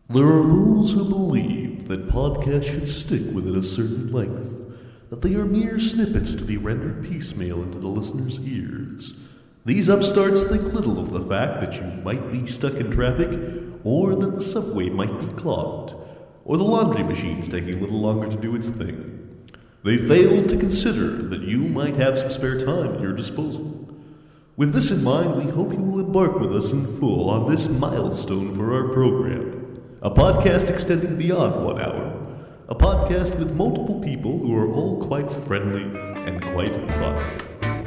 There are those who believe that podcasts should stick within a certain length, that they are mere snippets to be rendered piecemeal into the listener's ears. These upstarts think little of the fact that you might be stuck in traffic, or that the subway might be clogged, or the laundry machine's taking a little longer to do its thing. They fail to consider that you might have some spare time at your disposal. With this in mind, we hope you will embark with us in full on this milestone for our program. A podcast extending beyond 1 hour. A podcast with multiple people who are all quite friendly and quite thoughtful.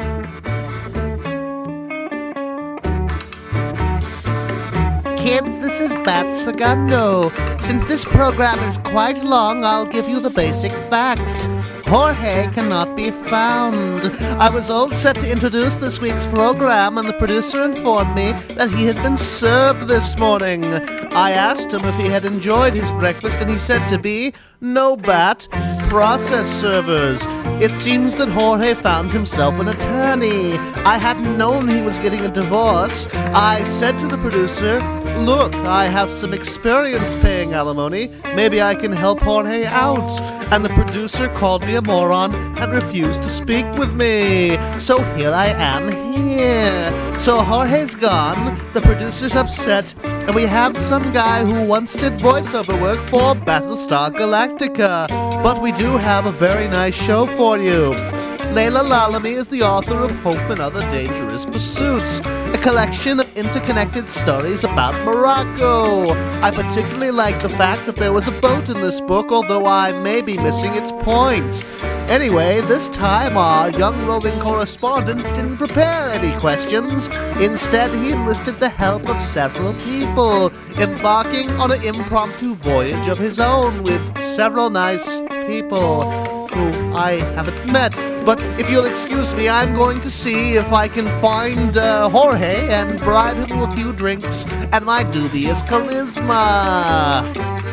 Kids, this is Bat Segundo. Since this program is quite long, I'll give you the basic facts. Jorge cannot be found. I was all set to introduce this week's program, and the producer informed me that he had been served this morning. I asked him if he had enjoyed his breakfast, and he said to be, "No, Bat, process servers." It seems that Jorge found himself an attorney. I hadn't known he was getting a divorce. I said to the producer, "Look, I have some experience paying alimony. Maybe I can help Jorge out." And the producer called me a moron and refused to speak with me. So here I am here. So Jorge's gone, the producer's upset, and we have some guy who once did voiceover work for Battlestar Galactica. But we do have a very nice show for you. Layla Lalami is the author of Hope and Other Dangerous Pursuits, a collection of interconnected stories about Morocco. I particularly like the fact that there was a boat in this book, although I may be missing its point. Anyway, this time our young roving correspondent didn't prepare any questions. Instead, he enlisted the help of several people, embarking on an impromptu voyage of his own with several nice people who I haven't met. But if you'll excuse me, I'm going to see if I can find Jorge and bribe him with a few drinks and my dubious charisma.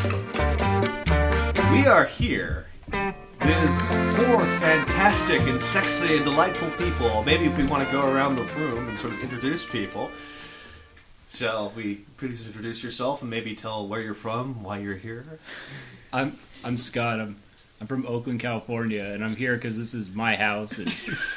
We are here with 4 fantastic and sexy and delightful people. Maybe if we want to go around the room and sort of introduce people. Shall we please introduce yourself and maybe tell where you're from, why you're here? I'm Scott. I'm from Oakland, California, and I'm here because this is my house, and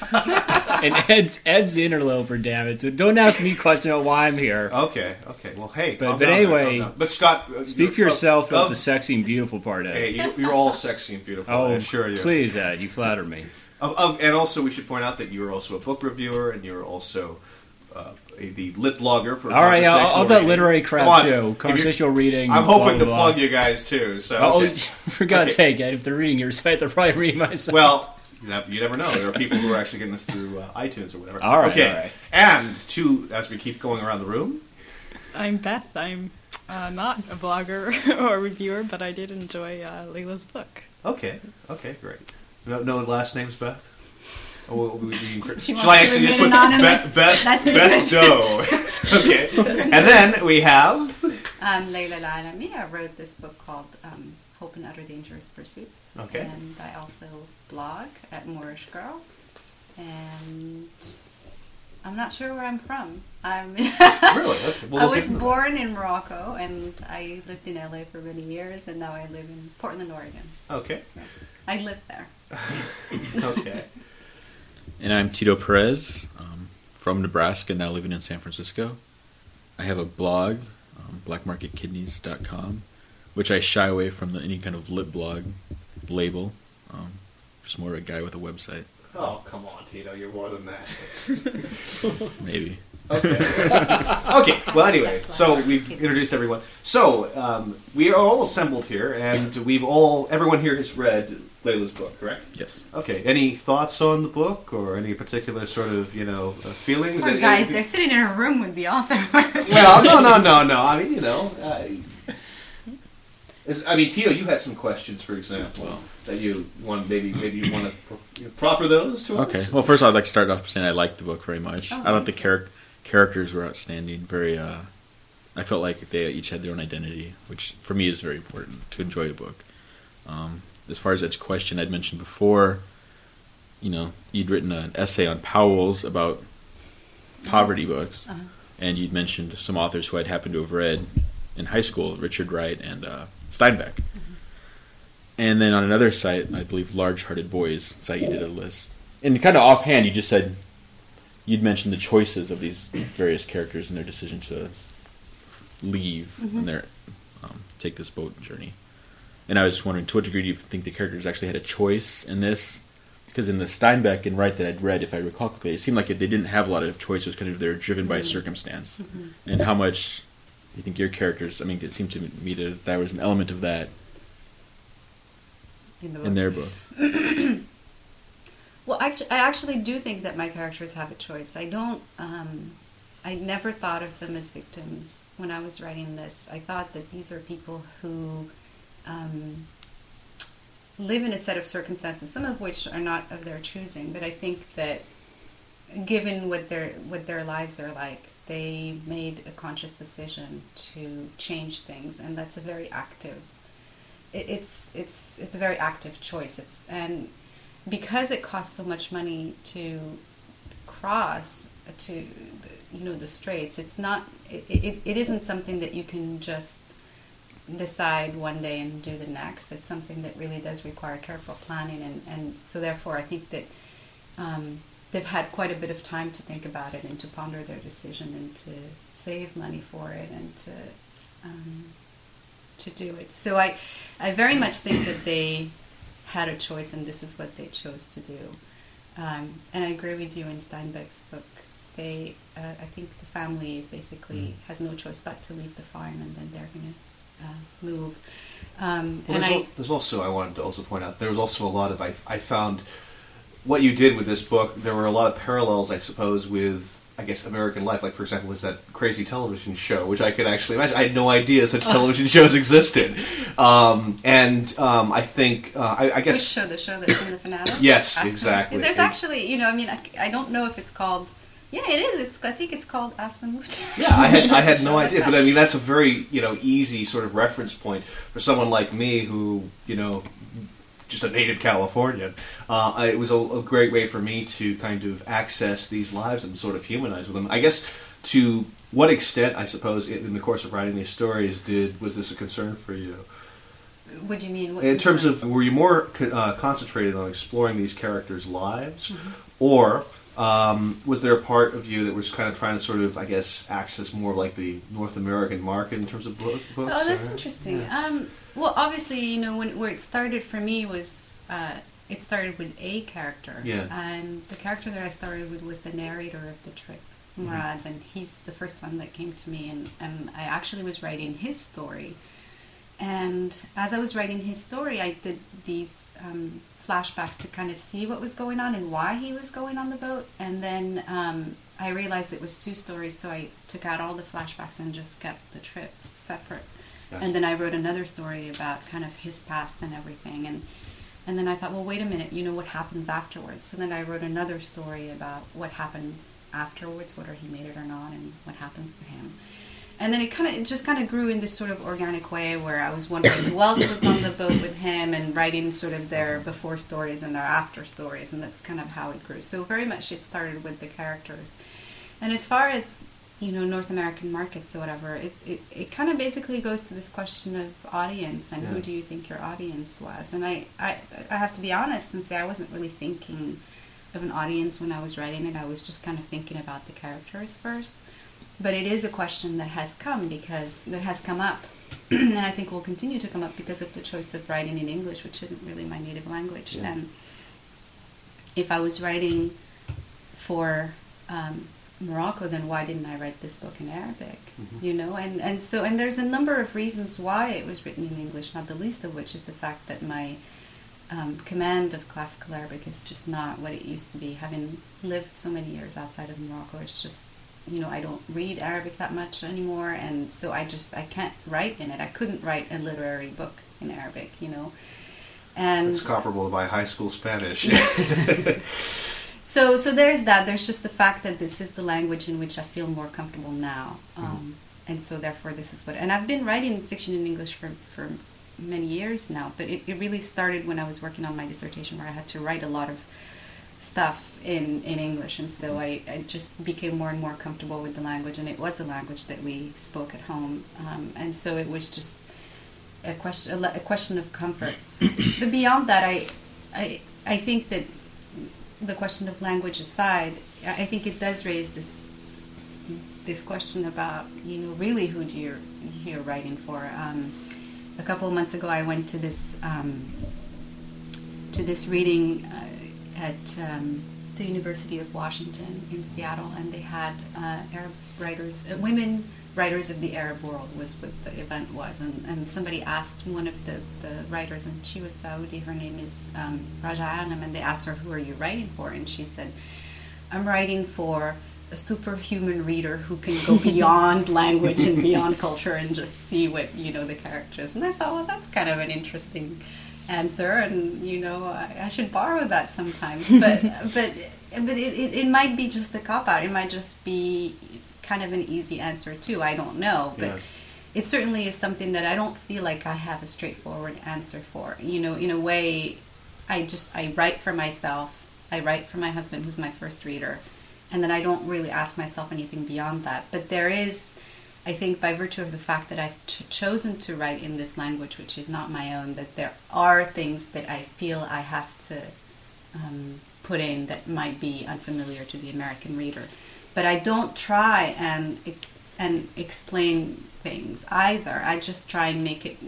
Ed's the interloper, damn it. So don't ask me questions about why I'm here. Okay. Well, hey. But anyway, but Scott, speak for yourself of the sexy and beautiful part, Ed. Hey, you're all sexy and beautiful. I assure you. Please, Ed, you flatter me. And also, we should point out that you are also a book reviewer, and you're also the lit blogger for all right, all that literary crap show, conversational reading. I'm hoping to plug you guys too. So, okay. For God's sake, Ed, if they're reading your site, they're probably reading my site. Well, you never know. There are people who are actually getting this through iTunes or whatever. All right, okay. All right. And as we keep going around the room, I'm Beth. I'm not a blogger or a reviewer, but I did enjoy Layla's book. Okay, great. No last names, Beth. Oh, shall I actually just put Beth Joe? Okay. And then we have Layla Lalami. I wrote this book called Hope and Other Dangerous Pursuits. Okay. And I also blog at Moorish Girl. And I'm not sure where I'm from. Really? Okay. Well, I was born in Morocco, and I lived in LA for many years, and now I live in Portland, Oregon. Okay. So I live there. Okay. And I'm Tito Perez, from Nebraska, now living in San Francisco. I have a blog, blackmarketkidneys.com, which I shy away from any kind of lit blog label. Just more a guy with a website. Oh, come on, Tito, you're more than that. Maybe. Okay. Okay, well, anyway, so we've introduced everyone. So, we are all assembled here, and everyone here has read Layla's book, correct? Yes. Okay, any thoughts on the book, or any particular sort of, feelings? Poor guys, they're sitting in a room with the author. Well, no. I mean, Tito, you had some questions, for example, that you want, maybe you want to proffer those to us? Okay, well, first I'd like to start off by saying I liked the book very much. Oh, I thought the characters were outstanding, very, I felt like they each had their own identity, which for me is very important to enjoy a book. As far as Ed's question, I'd mentioned before, you'd written an essay on Powell's about poverty books, and you'd mentioned some authors who I'd happened to have read, in high school, Richard Wright and Steinbeck. And then on another site, I believe Large Hearted Boys site, you did a list. And kind of offhand, you just said you'd mentioned the choices of these various characters and their decision to leave and their take this boat journey. And I was just wondering, to what degree do you think the characters actually had a choice in this? Because in the Steinbeck and Wright that I'd read, if I recall correctly, it seemed like they didn't have a lot of choice. It was kind of they were driven by circumstance. And how much do you think your characters? I mean, it seemed to me that there was an element of that in their book. Well, I actually do think that my characters have a choice. I don't. I never thought of them as victims when I was writing this. I thought that these are people who live in a set of circumstances, some of which are not of their choosing. But I think that, given what their lives are like, they made a conscious decision to change things, and that's a very active. It's a very active choice. And because it costs so much money to cross to the straits, it's not. It isn't something that you can just decide one day and do the next. It's something that really does require careful planning, and so therefore I think that they've had quite a bit of time to think about it and to ponder their decision and to save money for it and to do it. So I very much think that they had a choice, and this is what they chose to do. And I agree with you in Steinbeck's book. I think the family is basically has no choice but to leave the farm, and then they're going to move. There's also, I wanted to also point out, there was also a lot of, I found what you did with this book, there were a lot of parallels, I suppose, with, I guess, American life. Like, for example, there's that crazy television show, which I could actually imagine. I had no idea such television shows existed. I think, I guess... Which show? The show that's in the finale? Yes, exactly. There's actually, I don't know if it's called... Yeah, it is. I think it's called Aspen Moved. Yeah, I had no idea, but I mean that's a very easy sort of reference point for someone like me who just a native Californian. It was a great way for me to kind of access these lives and sort of humanize with them. I guess to what extent, I suppose, in the course of writing these stories, was this a concern for you? What do you mean? In terms of, were you more concentrated on exploring these characters' lives, or was there a part of you that was kind of trying to sort of, I guess, access more of like the North American market in terms of books? Oh, that's interesting. Yeah. Well, obviously, where it started for me was it started with a character. Yeah. And the character that I started with was the narrator of the trip, Murad, and he's the first one that came to me, and I actually was writing his story. And as I was writing his story, I did these flashbacks to kind of see what was going on and why he was going on the boat. And then I realized it was two stories, so I took out all the flashbacks and just kept the trip separate. Gotcha. And then I wrote another story about kind of his past and everything. And then I thought, well, wait a minute, what happens afterwards? So then I wrote another story about what happened afterwards, whether he made it or not, and what happens to him. And then it just kind of grew in this sort of organic way where I was wondering who else was on the boat with him and writing sort of their before stories and their after stories, and that's kind of how it grew. So very much it started with the characters. And as far as, North American markets or whatever, it kind of basically goes to this question of audience and who do you think your audience was. And I have to be honest and say I wasn't really thinking of an audience when I was writing it. I was just kind of thinking about the characters first. But it is a question that has come up, and I think will continue to come up because of the choice of writing in English, which isn't really my native language. Yeah. And if I was writing for Morocco, then why didn't I write this book in Arabic? Mm-hmm. And there's a number of reasons why it was written in English, not the least of which is the fact that my command of classical Arabic is just not what it used to be. Having lived so many years outside of Morocco, it's just I don't read Arabic that much anymore, and so I can't write in it. I couldn't write a literary book in Arabic, And it's comparable to my high school Spanish. So there's that. There's just the fact that this is the language in which I feel more comfortable now, and so therefore this is what. And I've been writing fiction in English for many years now, but it really started when I was working on my dissertation, where I had to write a lot of stuff in English, and so I just became more and more comfortable with the language, and it was a language that we spoke at home, and so it was just a question of comfort. But beyond that, I think that the question of language aside, I think it does raise this question about, you know, really who you're writing for. A couple of months ago, I went to this reading at the University of Washington in Seattle, and they had Arab writers, women writers of the Arab world was what the event was, and somebody asked one of the writers, and she was Saudi, her name is Raja Anam, and they asked her, who are you writing for? And she said, I'm writing for a superhuman reader who can go beyond language and beyond culture and just see what, you know, the characters. And I thought, well, that's kind of an interesting answer, and, you know, I should borrow that sometimes. But it might be just a cop-out. It might just be kind of an easy answer too. I don't know, but it certainly is something that I don't feel like I have a straightforward answer for. You know, in a way, I write for myself. I write for my husband, who's my first reader, and then I don't really ask myself anything beyond that. But there is, I think, by virtue of the fact that I've chosen to write in this language, which is not my own, that there are things that I feel I have to put in that might be unfamiliar to the American reader. But I don't try and explain things either. I just try and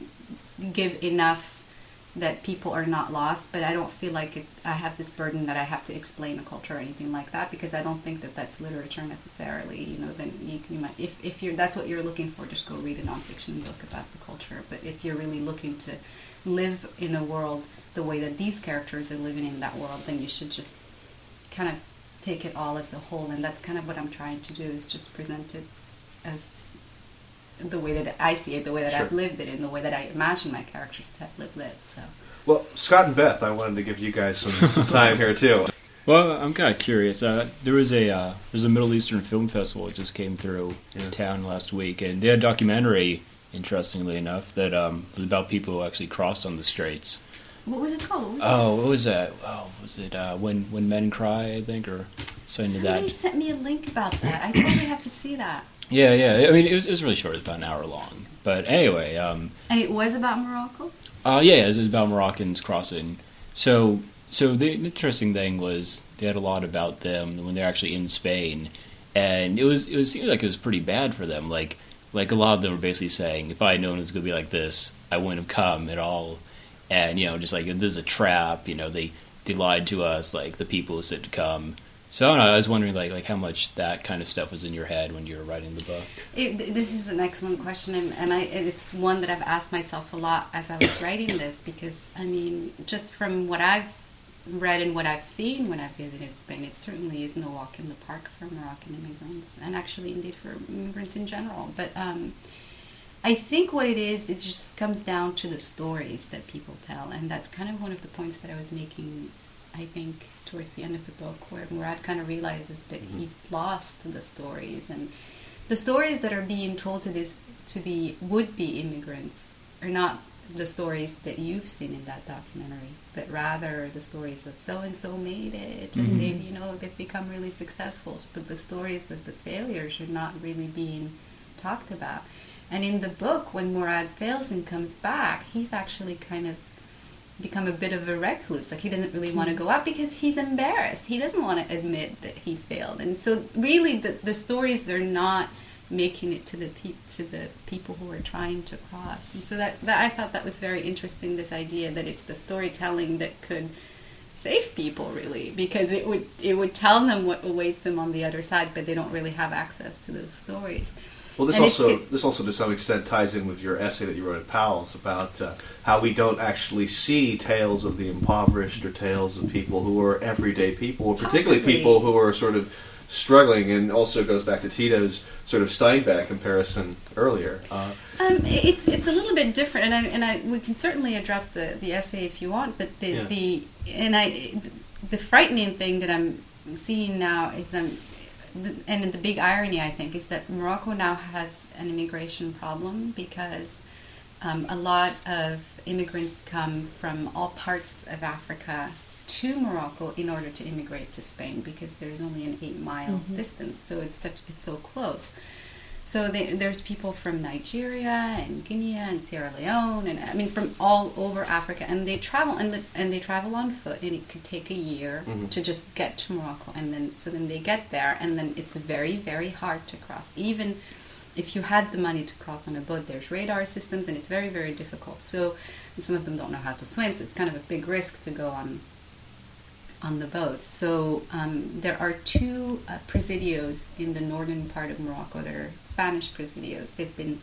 give enough that people are not lost, but I don't feel like I have this burden that I have to explain a culture or anything like that, because I don't think that that's literature necessarily. You know, then you might, if that's what you're looking for, just go read a nonfiction book about the culture. But if you're really looking to live in a world the way that these characters are living in that world, then you should just kind of take it all as a whole, and that's kind of what I'm trying to do, is just present it as the way that I see it, the way that I've lived it, and the way that I imagine my characters to have lived it. So, well, Scott and Beth, I wanted to give you guys some time here too. Well, I'm kind of curious. There's a Middle Eastern film festival that just came through town last week, and they had a documentary, interestingly enough, that was about people who actually crossed on the Straits. what was it called? What was that? Oh, was it When Men Cry, I think, or something to that? Somebody sent me a link about that. I totally have to see that. Yeah. I mean, it was really short. It was about an hour long. But anyway. And it was about Morocco? Yeah, it was about Moroccans crossing. So the interesting thing was they had a lot about them when they're actually in Spain, and it seemed like it was pretty bad for them. Like a lot of them were basically saying, if I had known it was going to be like this, I wouldn't have come at all. And, you know, just like, this is a trap, you know, they lied to us, like, the people who said to come. So, I don't know, I was wondering, like how much that kind of stuff was in your head when you were writing the book. This is an excellent question, and it's one that I've asked myself a lot as I was writing this, because, I mean, just from what I've read and what I've seen when I've visited Spain, it certainly is no walk in the park for Moroccan immigrants, and actually, indeed, for immigrants in general. But I think what it just comes down to the stories that people tell, and that's kind of one of the points that I was making, I think, towards the end of the book, where Murad kind of realizes that he's lost the stories, and the stories that are being told to the would-be immigrants are not the stories that you've seen in that documentary, but rather the stories of so-and-so made it, and they've become really successful, but the stories of the failures are not really being talked about. And in the book, when Murad fails and comes back, he's actually kind of become a bit of a recluse. Like, he doesn't really want to go out because he's embarrassed. He doesn't want to admit that he failed. And so really the stories are not making it to the people who are trying to cross. And so that I thought that was very interesting, this idea that it's the storytelling that could save people, really, because it would tell them what awaits them on the other side, but they don't really have access to those stories. Well, this also to some extent ties in with your essay that you wrote at Powell's about how we don't actually see tales of the impoverished or tales of people who are everyday people, or particularly people who are sort of struggling, and also goes back to Tito's sort of Steinbeck comparison earlier. It's a little bit different, and we can certainly address the essay if you want, but the frightening thing that I'm seeing now is and the big irony, I think, is that Morocco now has an immigration problem because a lot of immigrants come from all parts of Africa to Morocco in order to immigrate to Spain, because there's only an 8-mile distance, so it's so close. So there's people from Nigeria and Guinea and Sierra Leone, and I mean from all over Africa, and they travel and they travel on foot, and it could take a year to just get to Morocco, and then they get there, and then it's very, very hard to cross. Even if you had the money to cross on a boat, there's radar systems, and it's very, very difficult. So some of them don't know how to swim, so it's kind of a big risk to go on the boat. So there are 2 presidios in the northern part of Morocco that are Spanish presidios. They've been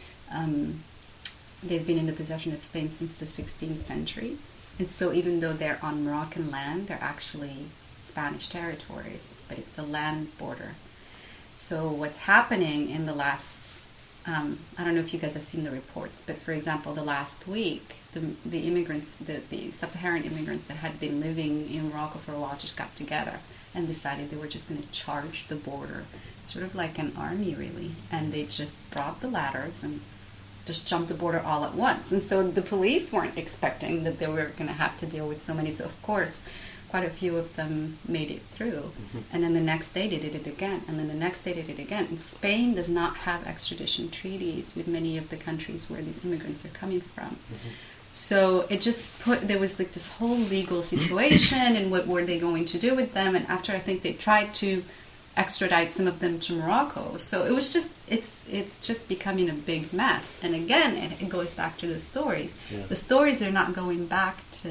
in the possession of Spain since the 16th century, and so even though they're on Moroccan land, they're actually Spanish territories, but it's the land border. So what's happening in the last, I don't know if you guys have seen the reports, but for example, the last week, the immigrants, the sub-Saharan immigrants that had been living in Morocco for a while just got together and decided they were just going to charge the border, sort of like an army, really. And they just brought the ladders and just jumped the border all at once. And so the police weren't expecting that they were going to have to deal with so many. So of course, quite a few of them made it through. And then the next day they did it again. And then the next day they did it again. And Spain does not have extradition treaties with many of the countries where these immigrants are coming from. So it just there was like this whole legal situation, and what were they going to do with them? And after, I think they tried to extradite some of them to Morocco. So it was just, it's just becoming a big mess. And again, it goes back to the stories. Yeah. The stories are not going back to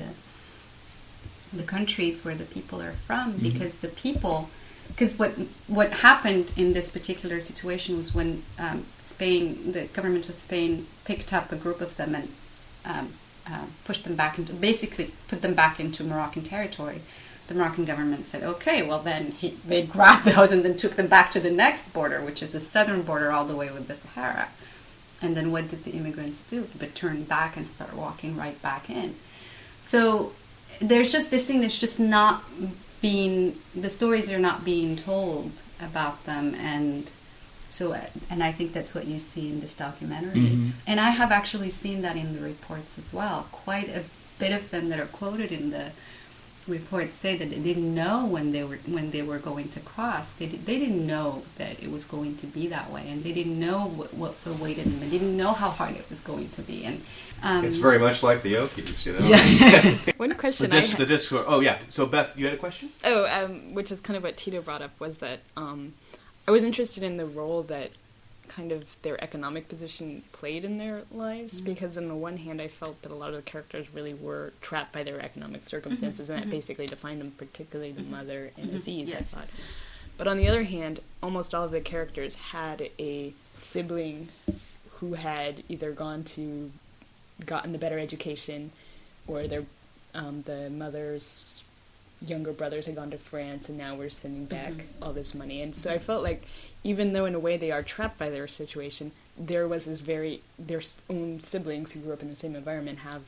the countries where the people are from, because the people, because what happened in this particular situation was when Spain, the government of Spain, picked up a group of them and pushed them back into, basically put them back into Moroccan territory. The Moroccan government said, okay, well then they grabbed those and then took them back to the next border, which is the southern border all the way with the Sahara. And then what did the immigrants do? But turn back and start walking right back in. So there's just this thing that's just not being, the stories are not being told about them, and so, and I think that's what you see in this documentary. And I have actually seen that in the reports as well. Quite a bit of them that are quoted in the reports say that they didn't know when they were going to cross. They didn't know that it was going to be that way, and they didn't know what awaited them. They didn't know how hard it was going to be. And it's very much like the Okies, you know. Yeah. One question the disc. Oh yeah. So Beth, you had a question? Oh, which is kind of what Tito brought up, was that I was interested in the role that kind of their economic position played in their lives, because on the one hand I felt that a lot of the characters really were trapped by their economic circumstances, and that basically defined them, particularly the mother and Aziz, I thought. But on the other hand, almost all of the characters had a sibling who had either gotten the better education, or their the mother's younger brothers had gone to France, and now we're sending back all this money. And so I felt like, even though in a way they are trapped by their situation, there was this their own siblings who grew up in the same environment have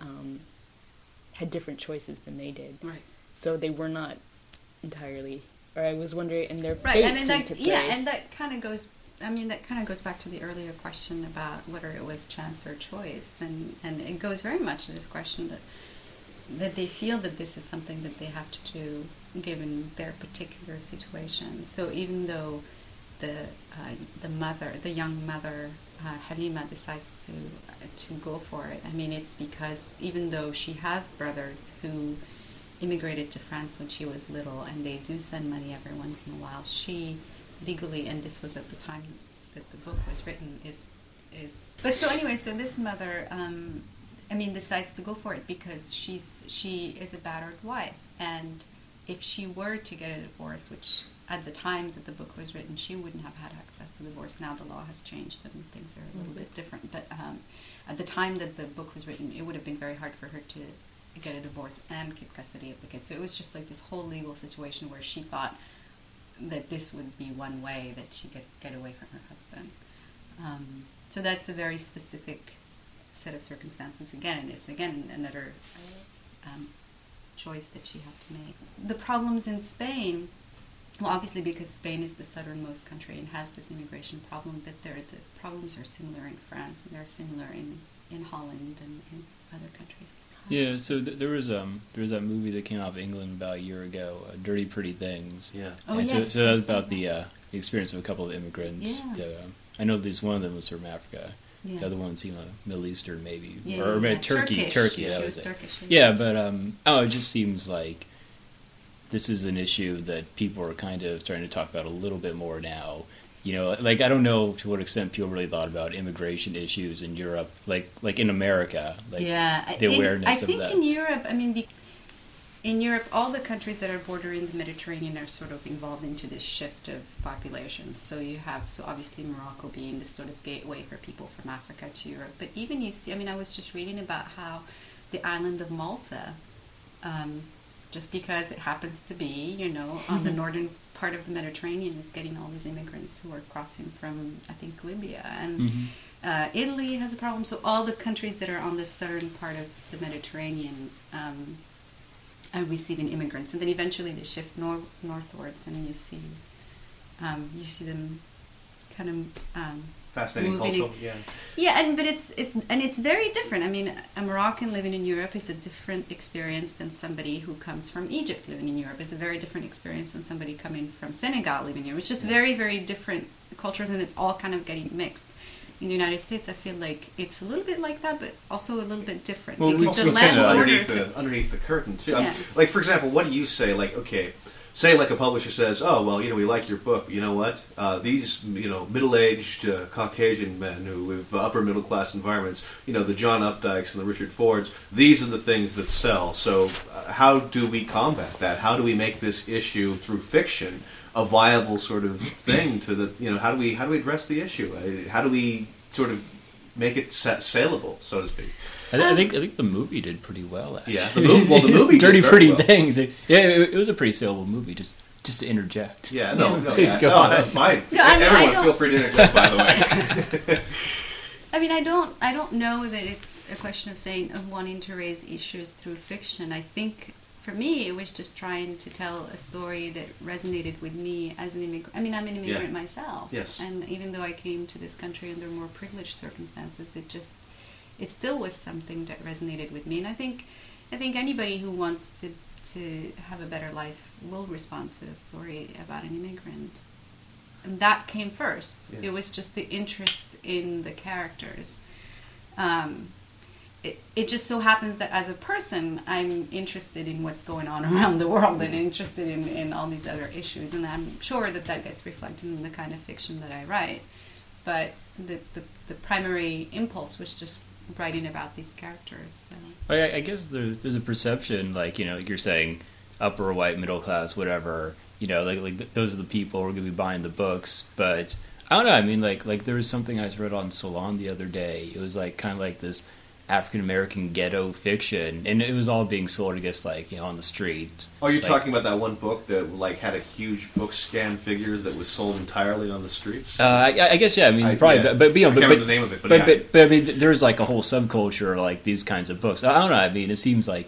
had different choices than they did. Right. So they were not entirely, or I was wondering, and their fate seemed to play. Yeah, and that kind of goes, back to the earlier question about whether it was chance or choice, and it goes very much to this question that they feel that this is something that they have to do given their particular situation. So even though the young mother, Halima, decides to go for it, I mean, it's because even though she has brothers who immigrated to France when she was little, and they do send money every once in a while, she legally, and this was at the time that the book was written, is but so anyway, so this mother decides to go for it because she is a battered wife, and if she were to get a divorce, which at the time that the book was written she wouldn't have had access to divorce. Now the law has changed and things are a little bit different, but at the time that the book was written, it would have been very hard for her to get a divorce and keep custody of the kids. So it was just like this whole legal situation where she thought that this would be one way that she could get away from her husband. So that's a very specific set of circumstances again, and it's again another choice that she had to make. The problems in Spain, well, obviously because Spain is the southernmost country and has this immigration problem, but the problems are similar in France, and they're similar in in Holland and in other countries. Yeah, so there was that movie that came out of England about a year ago, Dirty Pretty Things. Yeah. Oh, And yes, so that was yes, about yes. the experience of a couple of immigrants. Yeah. That, I know this one of them was from Africa. Yeah. The other one seemed like Middle Eastern, maybe, Yeah, or yeah. Turkey. Turkish. That She was was it. Turkish. Yeah, but it just seems like this is an issue that people are kind of starting to talk about a little bit more now. You know, like I don't know to what extent people really thought about immigration issues in Europe, like in America, like yeah, the awareness I of think that. in Europe, I mean, in Europe, all the countries that are bordering the Mediterranean are sort of involved into this shift of populations. So you have, so obviously Morocco being this sort of gateway for people from Africa to Europe. But even you see, I mean, I was just reading about how the island of Malta, just because it happens to be, you know, on the northern part of the Mediterranean, is getting all these immigrants who are crossing from, I think, Libya. And Italy has a problem. So all the countries that are on the southern part of the Mediterranean are receiving immigrants. And then eventually they shift northwards, and you see them kind of Fascinating moving. culture. Yeah. Yeah, but it's very different. I mean, a Moroccan living in Europe is a different experience than somebody who comes from Egypt living in Europe. It's a very different experience than somebody coming from Senegal living in Europe. It's just very, very different cultures, and it's all kind of getting mixed. In the United States, I feel like it's a little bit like that, but also a little bit different. Well, because Also the land underneath borders- underneath the curtain too. Yeah. Like for example, what do you say? Like okay, say like a publisher says, oh well, you know we like your book, but you know what? These middle-aged Caucasian men who live upper middle class environments, the John Updikes and the Richard Fords, these are the things that sell. So how do we combat that? How do we make this issue through fiction a viable sort of thing to the how do we address the issue? How do we sort of make it saleable, so to speak? I think the movie did pretty well. Actually. Yeah, the movie Dirty did very Pretty well. Things. It was a pretty saleable movie. Just to interject. Yeah, no, Please go on. fine. No, I mean, I Everyone, don't- feel free to interject. By the way. I mean, I don't know that it's a question of saying of wanting to raise issues through fiction. I think for me, it was just trying to tell a story that resonated with me as an immigrant. I mean, I'm an immigrant myself. Yes. And even though I came to this country under more privileged circumstances, it still was something that resonated with me. And I think anybody who wants to have a better life will respond to a story about an immigrant. And that came first. Yeah. It was just the interest in the characters. It just so happens that as a person, I'm interested in what's going on around the world and interested in all these other issues. And I'm sure that gets reflected in the kind of fiction that I write. But the primary impulse was just writing about these characters. So. I guess there's a perception, like you're saying, upper white middle class, whatever. Like those are the people who are going to be buying the books. But I don't know. I mean, like there was something I read on Salon the other day. It was like kind of like this African American ghetto fiction, and it was all being sold, I guess, on the street. Oh, you're Like- talking about that one book that had a huge book scan figures that was sold entirely on the streets? I guess yeah. I mean, probably, yeah. but I can't remember the name of it, but yeah. but I mean, there's like a whole subculture of like these kinds of books. I don't know. I mean, it seems like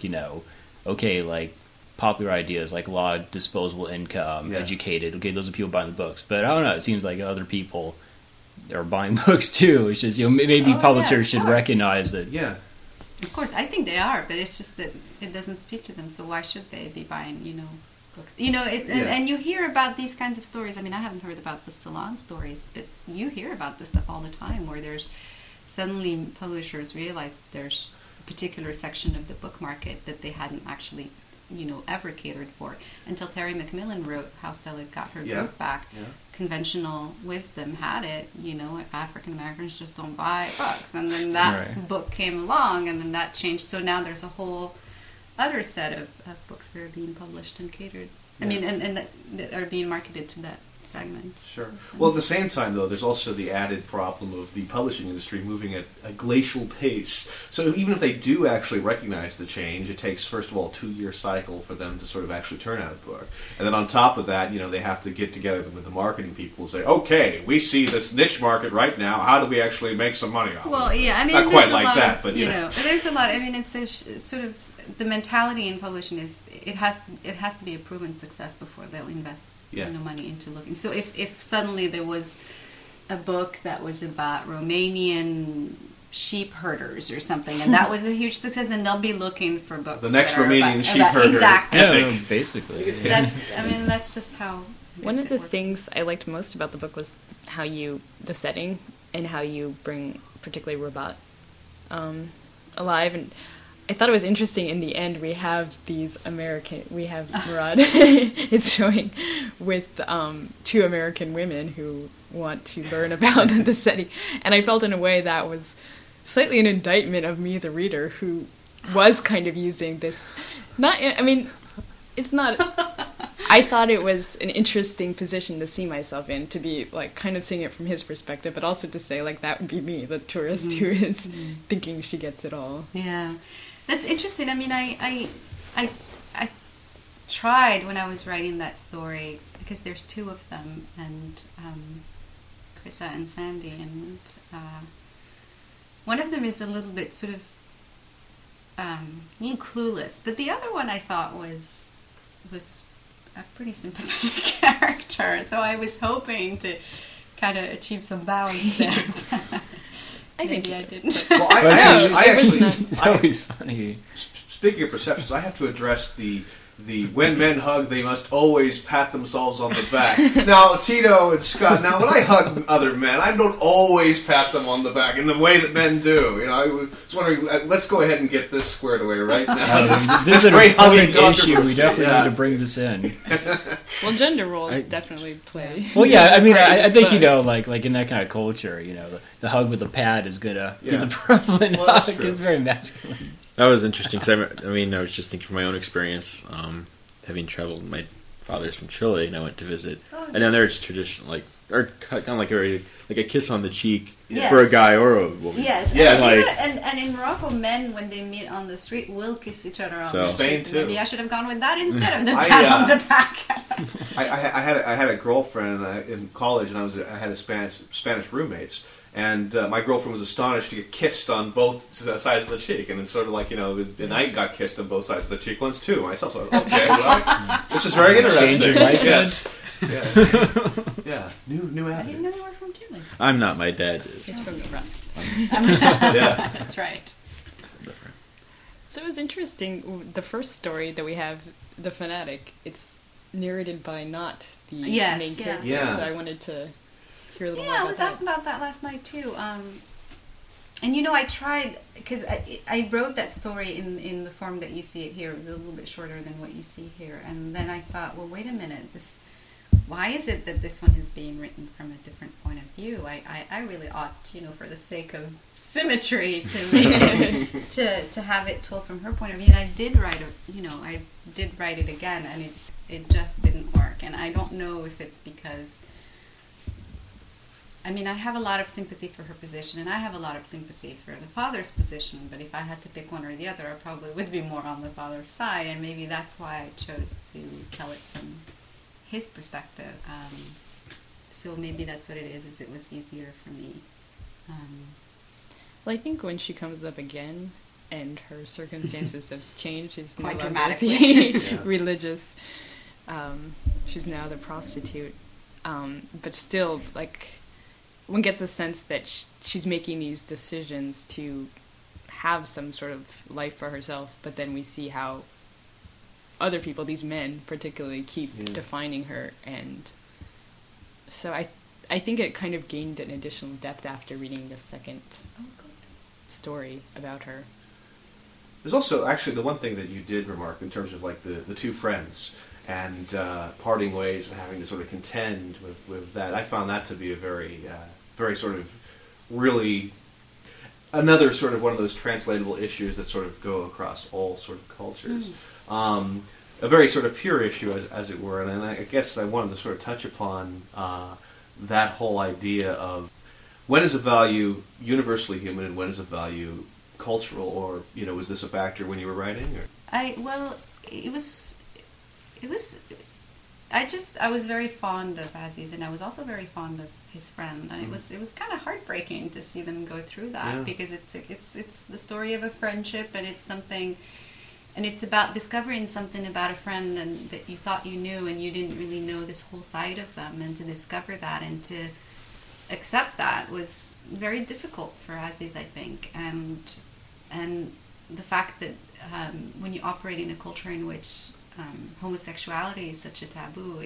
okay, like popular ideas, like a lot of disposable income, Yeah. educated. Okay, those are people buying the books, but I don't know. It seems like other people are buying books too. It's just maybe Oh, yeah, publishers of should course. recognize that. Yeah. Of course, I think they are, but it's just that it doesn't speak to them. So why should they be buying, books? And you hear about these kinds of stories. I mean, I haven't heard about the Salon stories, but you hear about this stuff all the time, where there's suddenly publishers realize there's a particular section of the book market that they hadn't actually, ever catered for until Terry McMillan wrote How Stella Got Her Yeah. Groove Back. Yeah. Conventional wisdom had it, African Americans just don't buy books. And then that Right. book came along, and then that changed. So now there's a whole other set of books that are being published and catered. I mean, and that are being marketed to that segment. Sure. Well, at the same time, though, there's also the added problem of the publishing industry moving at a glacial pace. So even if they do actually recognize the change, it takes, first of all, a 2-year cycle for them to sort of actually turn out a book. And then on top of that, they have to get together with the marketing people and say, okay, we see this niche market right now. How do we actually make some money off Well, of it? yeah, I mean, Not there's quite a like lot that, of, but, there's a lot. I mean, it's sort of the mentality in publishing is it has to be a proven success before they'll invest money into looking. So if suddenly there was a book that was about Romanian sheep herders or something, and that was a huge success. Then they'll be looking for books. The next that are Romanian about- sheep herder. Exactly. Epic. No, basically. That's just how. One of it the works. things I liked most about the book was the setting, and how you bring particularly Rabat alive. And I thought it was interesting. In the end, we have Murad is showing with 2 American women who want to learn about the setting, and I felt in a way that was slightly an indictment of me, the reader, who was kind of using this. It's not. I thought it was an interesting position to see myself in, to be like kind of seeing it from his perspective, but also to say like that would be me, the tourist who is thinking she gets it all. Yeah, that's interesting. I mean, I tried when I was writing that story, because there's 2 of them, and Chrissa and Sandy, and one of them is a little bit sort of clueless, but the other one I thought was a pretty sympathetic character. So I was hoping to kind of achieve some balance there. Maybe I didn't. Well, I actually, It's always funny. speaking of perceptions, I have to address the when men hug, they must always pat themselves on the back. Now, Tito and Scott, now when I hug other men, I don't always pat them on the back in the way that men do. You know, I was wondering, let's go ahead and get this squared away right now. This is a great hugging important issue. We controversy. definitely Yeah. need to bring this in. Well, gender roles definitely play. Well, yeah, I mean, I think, but- like in that kind of culture, the hug with the pad is gonna be Yeah. the prevalent Well, that's hug. true. It's very masculine. That was interesting because I was just thinking from my own experience, having traveled. My father's from Chile, and I went to visit, and down there it's traditional, or kind of like a kiss on the cheek Yes. for a guy or a woman. Yes, Yeah, and in Morocco, men, when they meet on the street, will kiss each other on So- the Spain, cheeks. too. Maybe I should have gone with that instead of the I, pat on the back. I had a girlfriend in college, and I had a Spanish roommates, and my girlfriend was astonished to get kissed on both sides of the cheek, and it's sort of like, and I got kissed on both sides of the cheek once too myself. So okay, well, this is very interesting. Change your life, Yes, yeah, new I didn't know avenues. you were from Chile. I'm not. My dad is. He's from Nebraska. Yeah. That's right. So it was interesting. The first story that we have, The Fanatic, it's narrated by not the Yes, main yeah. character. Yeah. So I wanted to hear a little more Yeah, I about was that. asked about that last night too. And I tried, because I wrote that story in the form that you see it here. It was a little bit shorter than what you see here. And then I thought, well, wait a minute, why is it that this one is being written from a different point of view? I really ought, for the sake of symmetry, to make it, to have it told from her point of view. And I did write it again, and it just didn't work. And I don't know if it's because, I have a lot of sympathy for her position, and I have a lot of sympathy for the father's position, but if I had to pick one or the other, I probably would be more on the father's side, and maybe that's why I chose to tell it from his perspective. So maybe that's what it is it was easier for me. Well, I think when she comes up again and her circumstances have changed, she's Quite no longer dramatically. the Yeah. religious. She's now the prostitute. But still, one gets a sense that she's making these decisions to have some sort of life for herself, but then we see how other people, these men particularly, keep defining her, and so I think it kind of gained an additional depth after reading the second story about her. There's also actually the one thing that you did remark in terms of the 2 friends and parting ways and having to sort of contend with that. I found that to be a very sort of really another sort of one of those translatable issues that sort of go across all sort of cultures. A very sort of pure issue, as it were, and I guess I wanted to sort of touch upon that whole idea of when is a value universally human and when is a value cultural, or was this a factor when you were writing? Or? I was very fond of Aziz, and I was also very fond of his friend, and it was kind of heartbreaking to see them go through that, because it's the story of a friendship, and it's something, and it's about discovering something about a friend and that you thought you knew and you didn't really know this whole side of them, and to discover that and to accept that was very difficult for Aussies, I think, and the fact that when you operate in a culture in which homosexuality is such a taboo,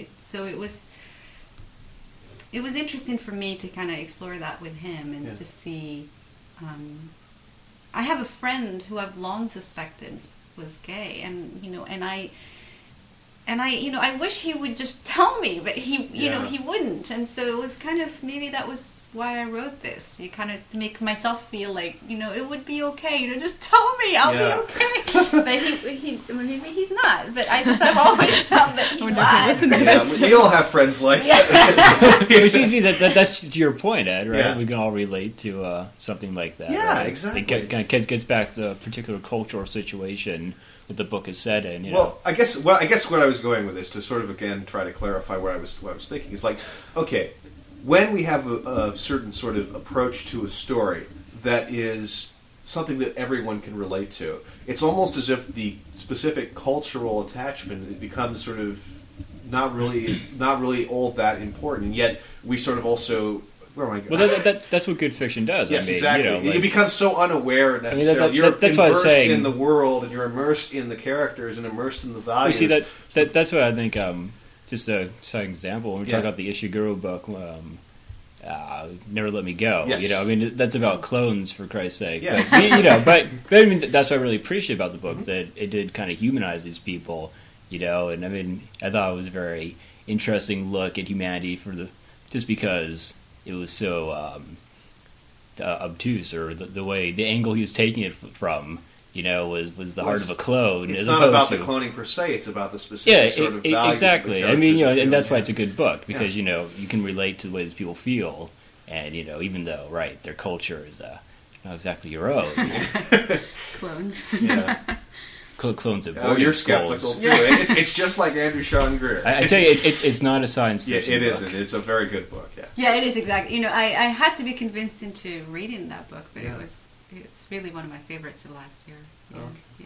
it was interesting for me to kind of explore that with him and to see. I have a friend who I've long suspected was gay, and I wish he would just tell me, but he wouldn't, and so it was kind of, maybe that was why I wrote this. You kind of make myself feel like, it would be okay. Just tell me, I'll be okay. But maybe he's not. But I've always found that he was. We all have friends like that. It's easy that's to your point, Ed. Right? Yeah. We can all relate to something like that. Yeah, right? exactly. It kind of gets back to a particular cultural situation that the book is set in. Well, I guess where I was going with this, to sort of again try to clarify what I was thinking, is like, okay, when we have a certain sort of approach to a story that is something that everyone can relate to, it's almost as if the specific cultural attachment, it becomes sort of not really all that important, and yet we sort of also. Where am I going? Well, that's what good fiction does. Yes, I mean, exactly. You become so unaware necessarily. You're immersed saying, in the world, and you're immersed in the characters, and immersed in the values. You see, that's what I think. Just a second example, when we talk about the Ishiguro book, Never Let Me Go. Yes. I mean, that's about clones, for Christ's sake. Yeah. But I mean, that's what I really appreciate about the book, that it did kind of humanize these people. And I mean, I thought it was a very interesting look at humanity just because it was so obtuse, or the angle he was taking it from. Was the heart of a clone. It's as not opposed about to, the cloning per se. It's about the specific sort of values. Exactly. Of the I mean, characters and that's feel. why it's a good book, because you can relate to the way these people feel, and even though their culture is not exactly your own. Clones. Clones of Oh, you're skeptical skulls. too. It's just like Andrew Sean Greer. I tell you, it's not a science Yeah, fiction it book. isn't. It's a very good book. Yeah. Yeah, it is, exactly. I had to be convinced into reading that book, but it's really one of my favorites of last year. Yeah. Okay. Yeah.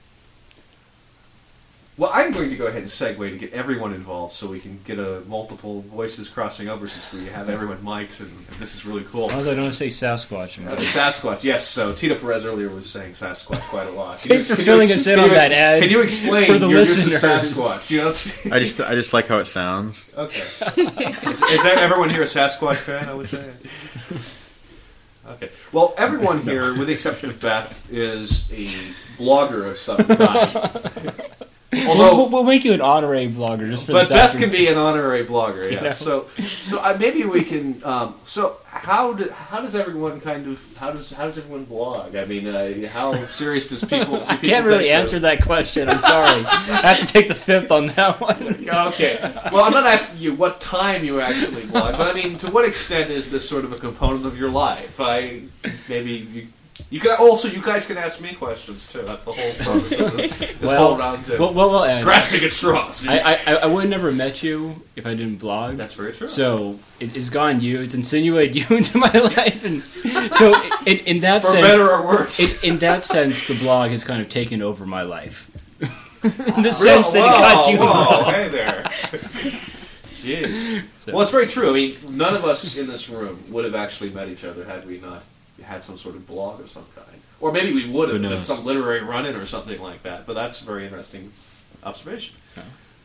Well, I'm going to go ahead and segue to get everyone involved, so we can get multiple voices crossing over, since we have everyone mic'd, and this is really cool. As long as I don't say Sasquatch. Sasquatch, yes. So Tito Perez earlier was saying Sasquatch quite a lot. Thanks for filling us in on that, Ed. Can you explain for the your use of listeners? Sasquatch? I just like how it sounds. Okay. Is everyone here a Sasquatch fan, I would say? Okay. Well, everyone here, with the exception of Beth, is a blogger of some kind. Although We'll make you an honorary blogger just for but this Beth afternoon. can be an honorary blogger, yes. You know? So maybe we can. So how does everyone how does everyone blog? I mean, how serious does people? I can't really answer that question. I'm sorry. I have to take the fifth on that one. Okay. Well, I'm not asking you what time you actually blog, but I mean, to what extent is this sort of a component of your life? You guys can ask me questions too. That's the whole purpose of this whole round table. Well, Ed, grasping at straws. I would have never met you if I didn't blog. That's very true. So it's gone you. It's insinuated you into my life, and so in that for sense, better or worse. In that sense, the blog has kind of taken over my life. In the sense that it got you involved. Hey there. Jeez. So. Well, it's very true. I mean, none of us in this room would have actually met each other had we not had some sort of blog of some kind. Or maybe we would have done some literary run-in or something like that. But that's a very interesting observation. Yeah.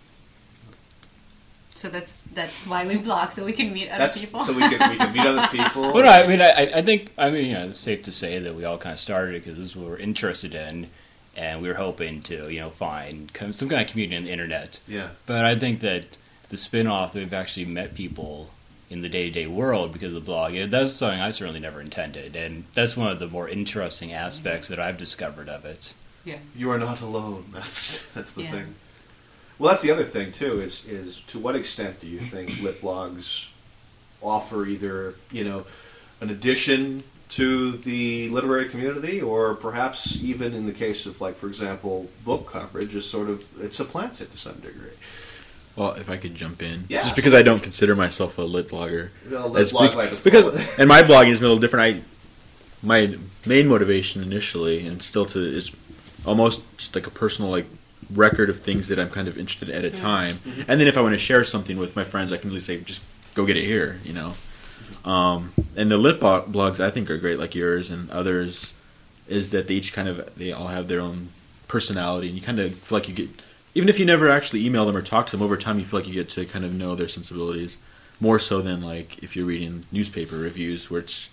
So that's why we blog, so we can meet other people. So we can meet other people. Well, no, I think it's safe to say that we all kind of started it because this is what we're interested in, and we were hoping to find some kind of community on the internet. Yeah. But I think that the spin-off that we've actually met people in the day-to-day world because of the blog, that's something I certainly never intended, and that's one of the more interesting aspects that I've discovered of it. Yeah. You are not alone. That's the thing. Well, that's the other thing too. Is to what extent do you think lit blogs offer either an addition to the literary community, or perhaps even in the case of, like, for example, book coverage, is it supplants it to some degree. Well, if I could jump in, yeah, just because I don't consider myself a lit blogger, because and my blogging is a little different. My main motivation initially, and still is almost just like a personal record of things that I'm kind of interested in at a time, and then if I want to share something with my friends, I can really say, just go get it here, And the lit blogs I think are great, like yours and others, is that they all have their own personality, and you kind of feel like you get, even if you never actually email them or talk to them, over time you feel like you get to kind of know their sensibilities more so than like if you're reading newspaper reviews, where it's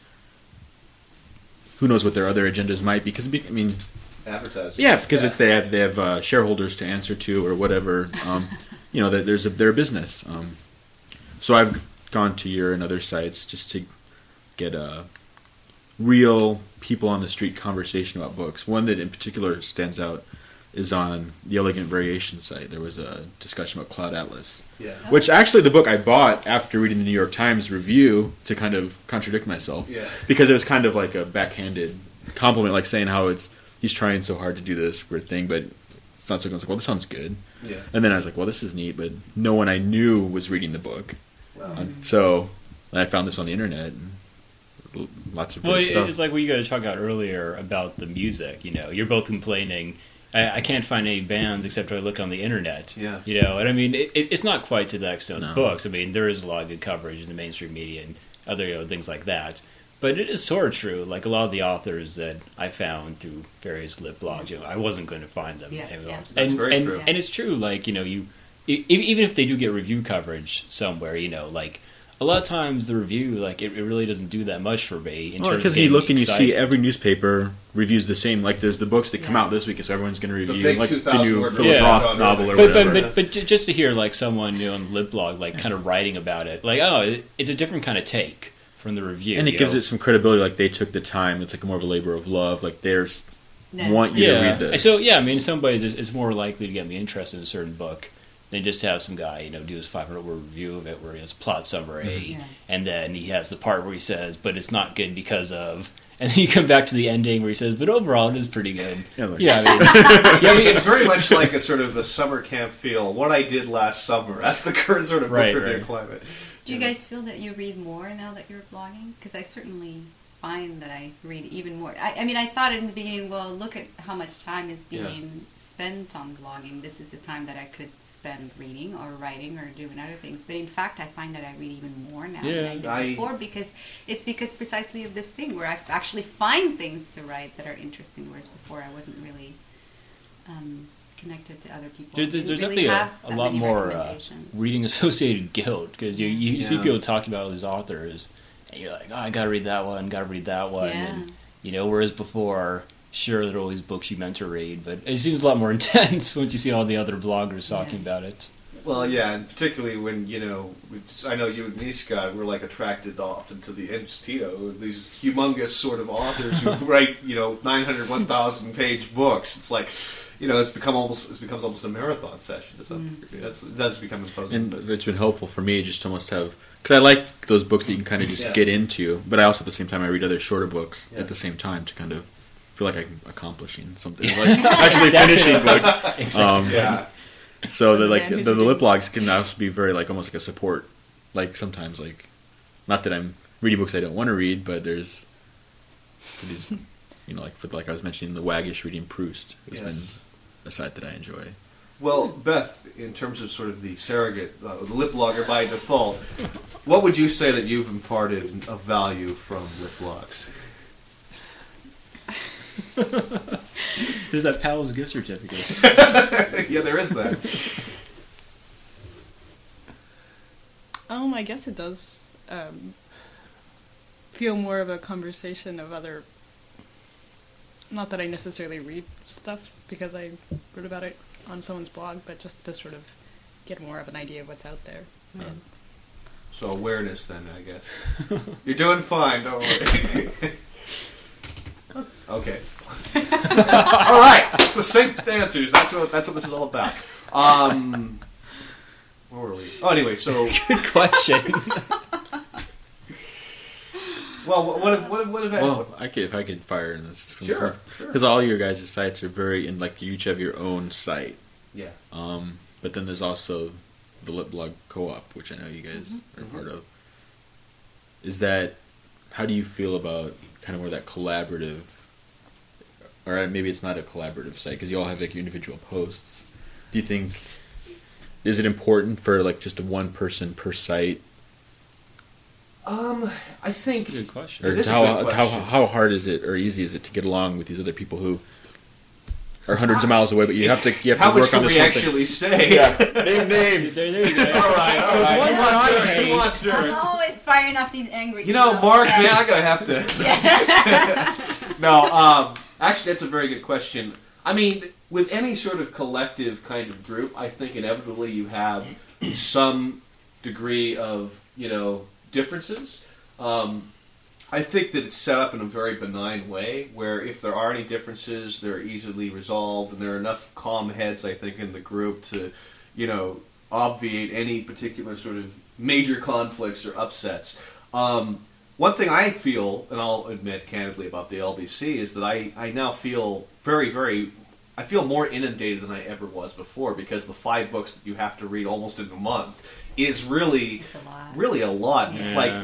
who knows what their other agendas might be. Because I mean, advertising. yeah, because it's they have shareholders to answer to or whatever. You know that they're a business. So I've gone to your and other sites just to get a real people on the street conversation about books. One that in particular stands out is on the Elegant Variation site. There was a discussion about Cloud Atlas. Yeah. Which actually the book I bought after reading the New York Times review to kind of contradict myself. Yeah. Because it was kind of like a backhanded compliment, like saying how he's trying so hard to do this weird thing, but it's not so good. I was like, well, this sounds good. Yeah. And then I was like, well, this is neat, but no one I knew was reading the book. Wow. So I found this on the internet, and lots of great stuff. It's like what you guys talked about earlier about the music. You know, you're both complaining, I can't find any bands except I look on the internet. Yeah. You know, and I mean, it's not quite to the extent of No. books. I mean, there is a lot of good coverage in the mainstream media and other things like that. But it is sort of true. Like a lot of the authors that I found through various lit blogs, I wasn't going to find them. Yeah, anywhere yeah. else. That's very true. And it's true. Like even if they do get review coverage somewhere, like a lot of times the review, like it really doesn't do that much for me. Well, because you look and you see every newspaper reviews the same. Like there's the books that come out this week, so everyone's going to review big like the 2,000 new word Philip review. Roth novel or but, whatever. but just to hear like someone on the lit blog like kind of writing about it, like it's a different kind of take from the review, and it gives it some credibility. Like they took the time. It's like more of a labor of love. Like there's want you to read this. So I mean, in some ways, it's more likely to get me interested in a certain book than just have some guy, do his 500-word review of it where he has plot summary, and then he has the part where he says, "But it's not good because of," and then you come back to the ending where he says, "But overall, it is pretty good." Yeah, like- I mean, it's very much like a sort of a summer camp feel. What I did last summer. That's the current sort of book review climate. Do you guys feel that you read more now that you're blogging? Because I certainly find that I read even more. I mean, I thought in the beginning, well, look at how much time is being spent on blogging. This is the time that I could spend reading or writing or doing other things. But in fact, I find that I read even more now than I did before, because precisely of this thing where I actually find things to write that are interesting, whereas before I wasn't really connected to other people. There's Didn't definitely really a have that lot many more recommendations. reading associated guilt, because you see people talking about these authors, and you're like, oh, I gotta read that one, and whereas before, sure, there are always books you meant to read, but it seems a lot more intense once you see all the other bloggers talking about it. Well, yeah, and particularly when, I know you and me, Scott, we're like attracted often to the Tito, these humongous sort of authors who write, 900, 1,000 page books. It's like, it becomes almost a marathon session to some degree. It does become imposing. And it's been helpful for me just to almost have, because I like those books that you can kind of just get into, but I also at the same time I read other shorter books at the same time to kind of feel like I'm accomplishing something, like actually finishing books. So the lip blogs can also be very like almost like a support. Like sometimes like, not that I'm reading books I don't want to read, but there's these, like I was mentioning, the Waggish reading Proust has been a site that I enjoy. Well, Beth, in terms of sort of the surrogate, the lip blogger by default, what would you say that you've imparted of value from lip blogs? There's that Powell's gift certificate. Yeah, there is that. I guess it does feel more of a conversation of other... Not that I necessarily read stuff because I wrote about it on someone's blog, but just to sort of get more of an idea of what's out there. Yeah. So awareness then, I guess. You're doing fine, don't worry. Okay. All right. Succinct answers. That's what this is all about. Where were we? Oh, anyway. So. Good question. Well, what have Well, if I could fire in this, Sure. Because all your guys' sites are very, and like you each have your own site. Yeah. But then there's also the Lip Blog Co-op, which I know you guys are part of. How do you feel about kind of more that collaborative, or maybe it's not a collaborative site because you all have like your individual posts. Do you think, is it important for like just one person per site I think Good question. Or It is a good question. how hard is it or easy is it to get along with these other people who are hundreds of miles away, but you have to how much work on can this we one thing. actually say? Name names. There you go. all right. So one's Who on wants our dirt? page. Who wants dirt? I'm always firing off these angry. You know, emails. Mark, man, I'm gonna have to. No, actually, that's a very good question. I mean, with any sort of collective kind of group, I think inevitably you have some degree of, differences. I think that it's set up in a very benign way, where if there are any differences, they're easily resolved, and there are enough calm heads, I think, in the group to, obviate any particular sort of major conflicts or upsets. One thing I feel, and I'll admit candidly about the LBC, is that I now feel I feel more inundated than I ever was before, because the 5 books that you have to read almost in a month is really, It's a lot. really a lot. And it's Yeah. like,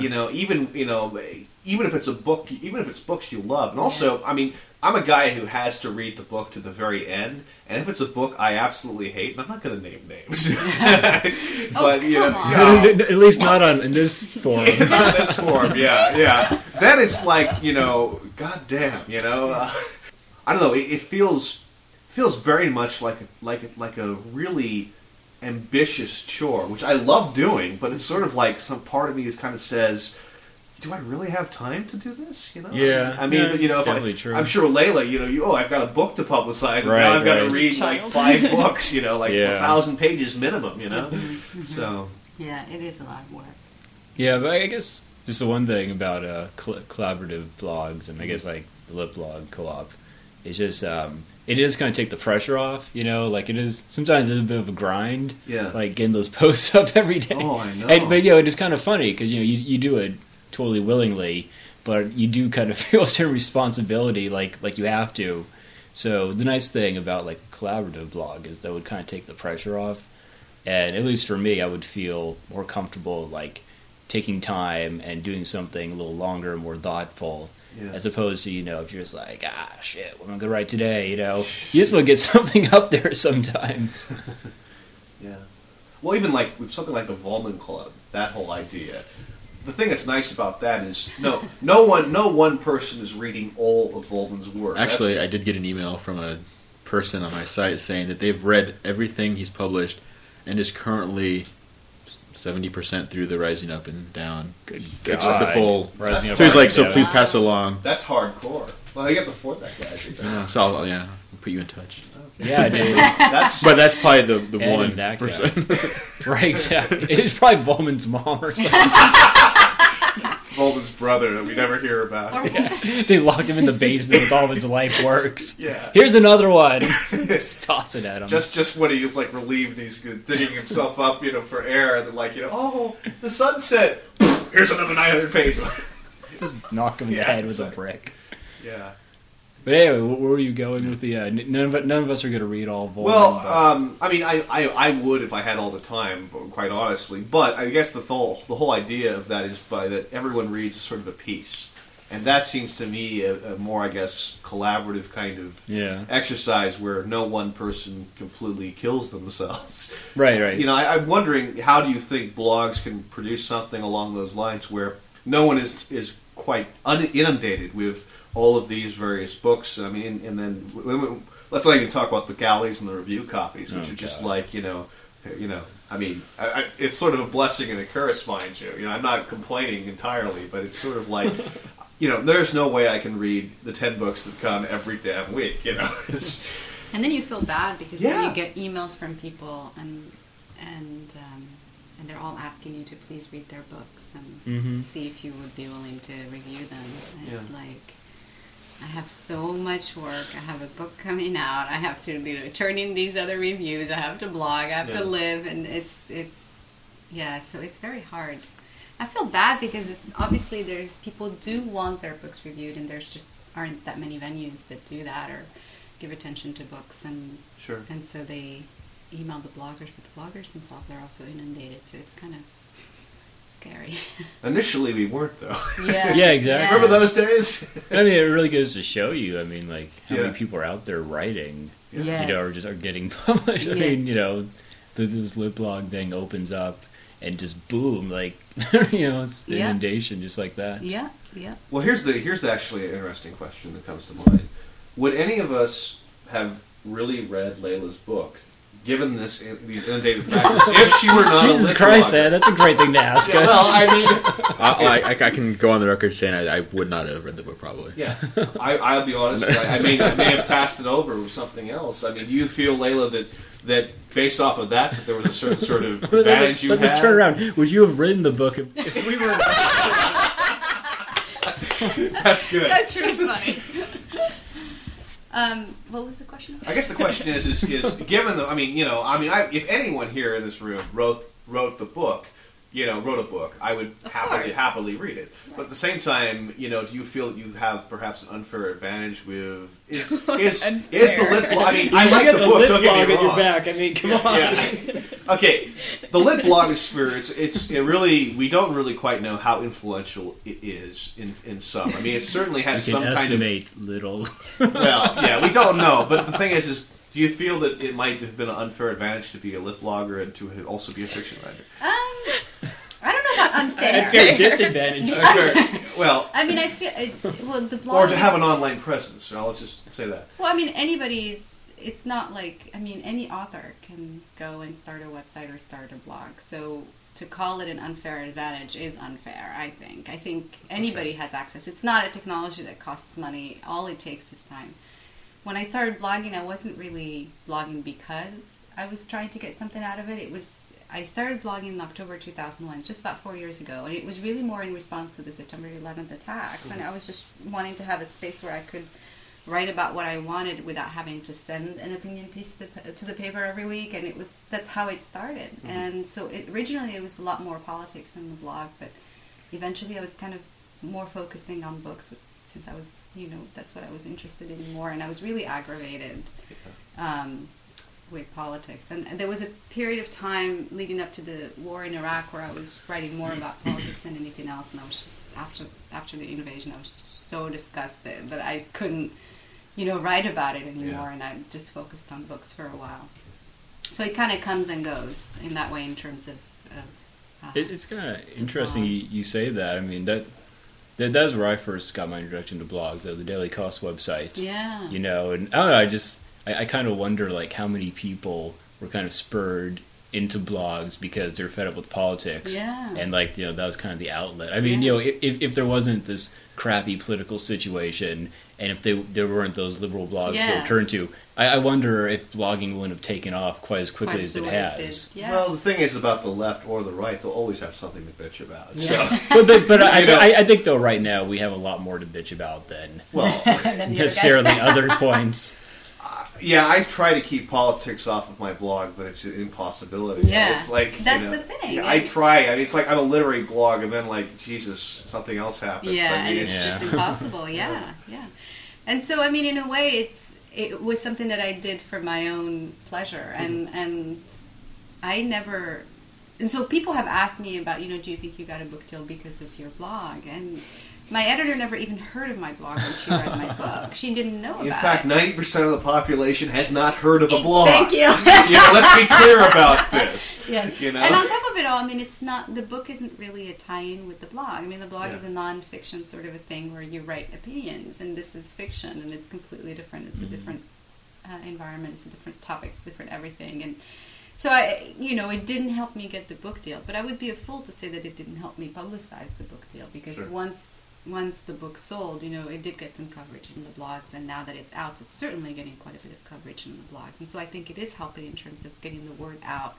even if it's a book, even if it's books you love, and also, I mean, I'm a guy who has to read the book to the very end, and if it's a book I absolutely hate, and I'm not going to name names, but come on. no. At least not in this form. Not in this form, yeah. Then it's like, goddamn, I don't know. It feels very much like a really ambitious chore, which I love doing, but it's sort of like some part of me kind of says, do I really have time to do this? Yeah. I mean, Yeah, if it's definitely true. I'm sure Layla, I've got a book to publicize, and Right, now I've got to right. read like Child. 5 books, like Yeah. 1,000 pages minimum, So Yeah, it is a lot of work. Yeah, but I guess just the one thing about collaborative blogs, and I guess like the Lip Blog co-op, is just it is kind of take the pressure off. Like it is sometimes it's a bit of a grind. Yeah. Like getting those posts up every day. Oh, I know. But it is kind of funny because you do it totally willingly, but you do kind of feel a certain responsibility, like you have to. So the nice thing about like a collaborative blog is that would kind of take the pressure off, and at least for me, I would feel more comfortable like taking time and doing something a little longer and more thoughtful. Yeah. As opposed to, if you're just like, shit, what am I going to write today? You just want to get something up there sometimes. Yeah. Well, even like with something like the Volman Club, that whole idea. The thing that's nice about that is no one person is reading all of Volman's work. Actually, I did get an email from a person on my site saying that they've read everything he's published and is currently 70% through the Rising Up and Down. Good The God. full. Rising Up So he's like, and so Down. please pass along. that's hardcore. Well, you have to afford that guy. I think. So I'll put you in touch. Yeah, dude. That's But that's probably the Ed one and that guy. person. Right, exactly. It's probably Volman's mom or something. Volman's brother that we never hear about. They locked him in the basement with all of his life works. Yeah. Here's another one. Just toss it at him. Just when he was like relieved and he's digging himself up, for air, and then like, oh, the sunset. Here's another 900 pages. Just knock him in the Yeah, head with exactly. a brick. Yeah. But anyway, where were you going with the? None of us are going to read all of Volman. Well, but- I mean, I would if I had all the time, quite honestly. But I guess the whole idea of that is that everyone reads sort of a piece, and that seems to me a more, I guess, collaborative kind of yeah. exercise where no one person completely kills themselves. Right. I'm wondering, how do you think blogs can produce something along those lines where no one is quite inundated with all of these various books? I mean, and then let's not even talk about the galleys and the review copies, which Oh, are just God. like, I mean, it's sort of a blessing and a curse, mind you. I'm not complaining entirely, but it's sort of like, there's no way I can read the 10 books that come every damn week. It's, And then you feel bad because Yeah. then you get emails from people and they're all asking you to please read their books and Mhm. see if you would be willing to review them. And it's Yeah. like, I have so much work. I have a book coming out. I have to turn in these other reviews. I have to blog. I have Yeah. to live, and so it's very hard. I feel bad because it's obviously people do want their books reviewed, and there's just aren't that many venues that do that or give attention to books, and sure. so they email the bloggers, but the bloggers themselves are also inundated, so it's kind of scary. Initially, we weren't, though. Yeah, exactly. Remember those days? I mean, it really goes to show you. I mean, like how Yeah. many people are out there writing, Yes. or just are getting published. I Yeah. mean, this Lip Blog thing opens up, and just boom, like it's Yeah. inundation just like that. Yeah, yeah. Well, here's actually an interesting question that comes to mind. Would any of us have really read Layla's book, given these inundated factors, if she were not Jesus a lit Christ, blogger? that's a great thing to ask. Yeah, well, I mean, I can go on the record saying I would not have read the book probably. yeah, I'll be honest. I may have passed it over with something else. I mean, do you feel, Layla, that based off of that there was a certain sort of advantage you had? Let's turn around. Would you have written the book if we were? That's good. That's really funny. What was the question? I guess the question is given the, if anyone here in this room wrote the book, wrote a book, I would happily read it. But at the same time, do you feel that you have perhaps an unfair advantage with is the lit blog? I mean, I like the book. Don't get me wrong. Your back. I mean, come on. Yeah. Okay, the lit blogosphere. We don't really quite know how influential it is in some. I mean, it certainly has You some can kind of. estimate little. Well, yeah, we don't know. But the thing is do you feel that it might have been an unfair advantage to be a lit blogger and to also be a fiction writer? I don't know about unfair. Unfair disadvantage. Well, I mean, I feel the blog. or to have an online presence. Let's just say that. Well, I mean, it's not like, any author can go and start a website or start a blog. So to call it an unfair advantage is unfair, I think. I think anybody has access. It's not a technology that costs money. All it takes is time. When I started blogging, I wasn't really blogging because I was trying to get something out of it. I started blogging in October 2001, just about 4 years ago, and it was really more in response to the September 11th attacks. And I was just wanting to have a space where I could write about what I wanted without having to send an opinion piece to the paper every week, and that's how it started. Mm-hmm. And so originally it was a lot more politics in the blog, but eventually I was kind of more focusing on books since I was, that's what I was interested in more, and I was really aggravated with politics. And there was a period of time leading up to the war in Iraq where I was writing more about politics than anything else, and I was just, after the invasion, I was just so disgusted that I couldn't, write about it anymore, and I just focused on books for a while. So it kind of comes and goes in that way in terms of it's kind of interesting you say that. I mean, that's where I first got my introduction to blogs, the Daily Cost website. Yeah. And I don't know, I kind of wonder, like, how many people were kind of spurred into blogs because they're fed up with politics. Yeah. And, like, that was kind of the outlet. I mean, if there wasn't this crappy political situation, and if there weren't those liberal blogs to turn to, I wonder if blogging wouldn't have taken off quite as quickly as it has. Yeah. Well, the thing is about the left or the right, they'll always have something to bitch about. Yeah. So. but I think, though, right now we have a lot more to bitch about than necessarily other points. Yeah, I try to keep politics off of my blog, but it's an impossibility. Yeah, it's like that's the thing. Yeah, I try. I mean, it's like I'm a literary blog, and then like Jesus, something else happens. Yeah, I mean, and it's just impossible. Yeah. And so, I mean, in a way, it was something that I did for my own pleasure, and I never. And so people have asked me about, do you think you got a book deal because of your blog? And my editor never even heard of my blog when she read my book. She didn't know about it. In fact, 90% of the population has not heard of a blog. Thank you. Let's be clear about this. Yeah. And on top of it all, I mean, the book isn't really a tie-in with the blog. I mean, the blog is a non-fiction sort of a thing where you write opinions, and this is fiction, and it's completely different. It's a different environment, it's a different topic, it's different everything. And so it didn't help me get the book deal, but I would be a fool to say that it didn't help me publicize the book deal, because once the book sold, it did get some coverage in the blogs, and now that it's out, it's certainly getting quite a bit of coverage in the blogs. And so I think it is helping in terms of getting the word out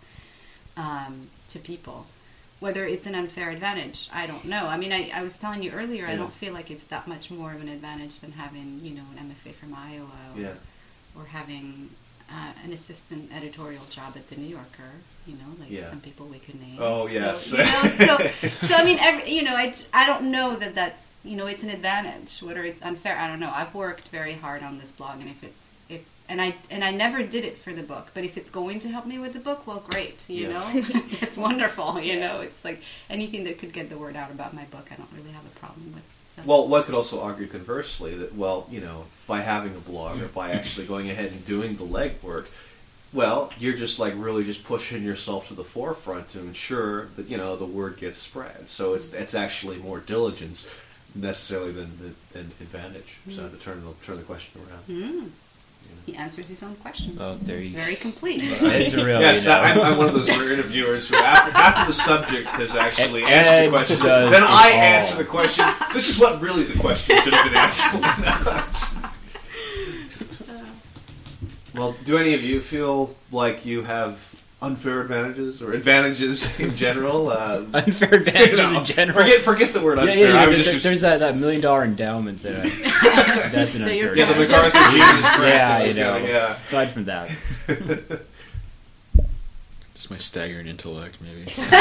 to people. Whether it's an unfair advantage, I don't know. I mean, I was telling you earlier, I don't feel like it's that much more of an advantage than having, an MFA from Iowa or having an assistant editorial job at the New Yorker, some people we could name. Oh, yes. So I mean, I don't know that that's, it's an advantage. Whether it's unfair, I don't know. I've worked very hard on this blog, and and I never did it for the book, but if it's going to help me with the book, well, great, That's wonderful, It's like anything that could get the word out about my book, I don't really have a problem with. So. Well, one could also argue conversely that, by having a blog or by actually going ahead and doing the legwork, well, you're just like really just pushing yourself to the forefront to ensure that the word gets spread. So it's actually more diligence necessarily than advantage. So to turn the question around. He answers his own questions. Oh, there you Very complete. It's real. Yes, I'm one of those rare interviewers who, after the subject has actually answered Ed the question, does then it I all. answer the question. This is what really the question should have been answered. Well, do any of you feel like you have unfair advantages or advantages in general? Unfair advantages in general. Forget the word Yeah, unfair. yeah, I yeah, was just there's that $1 million endowment that that's an That unfair you're the advantage. MacArthur Genius Grant. Yeah, that was gonna- yeah. Aside from that, Just my staggering intellect, maybe.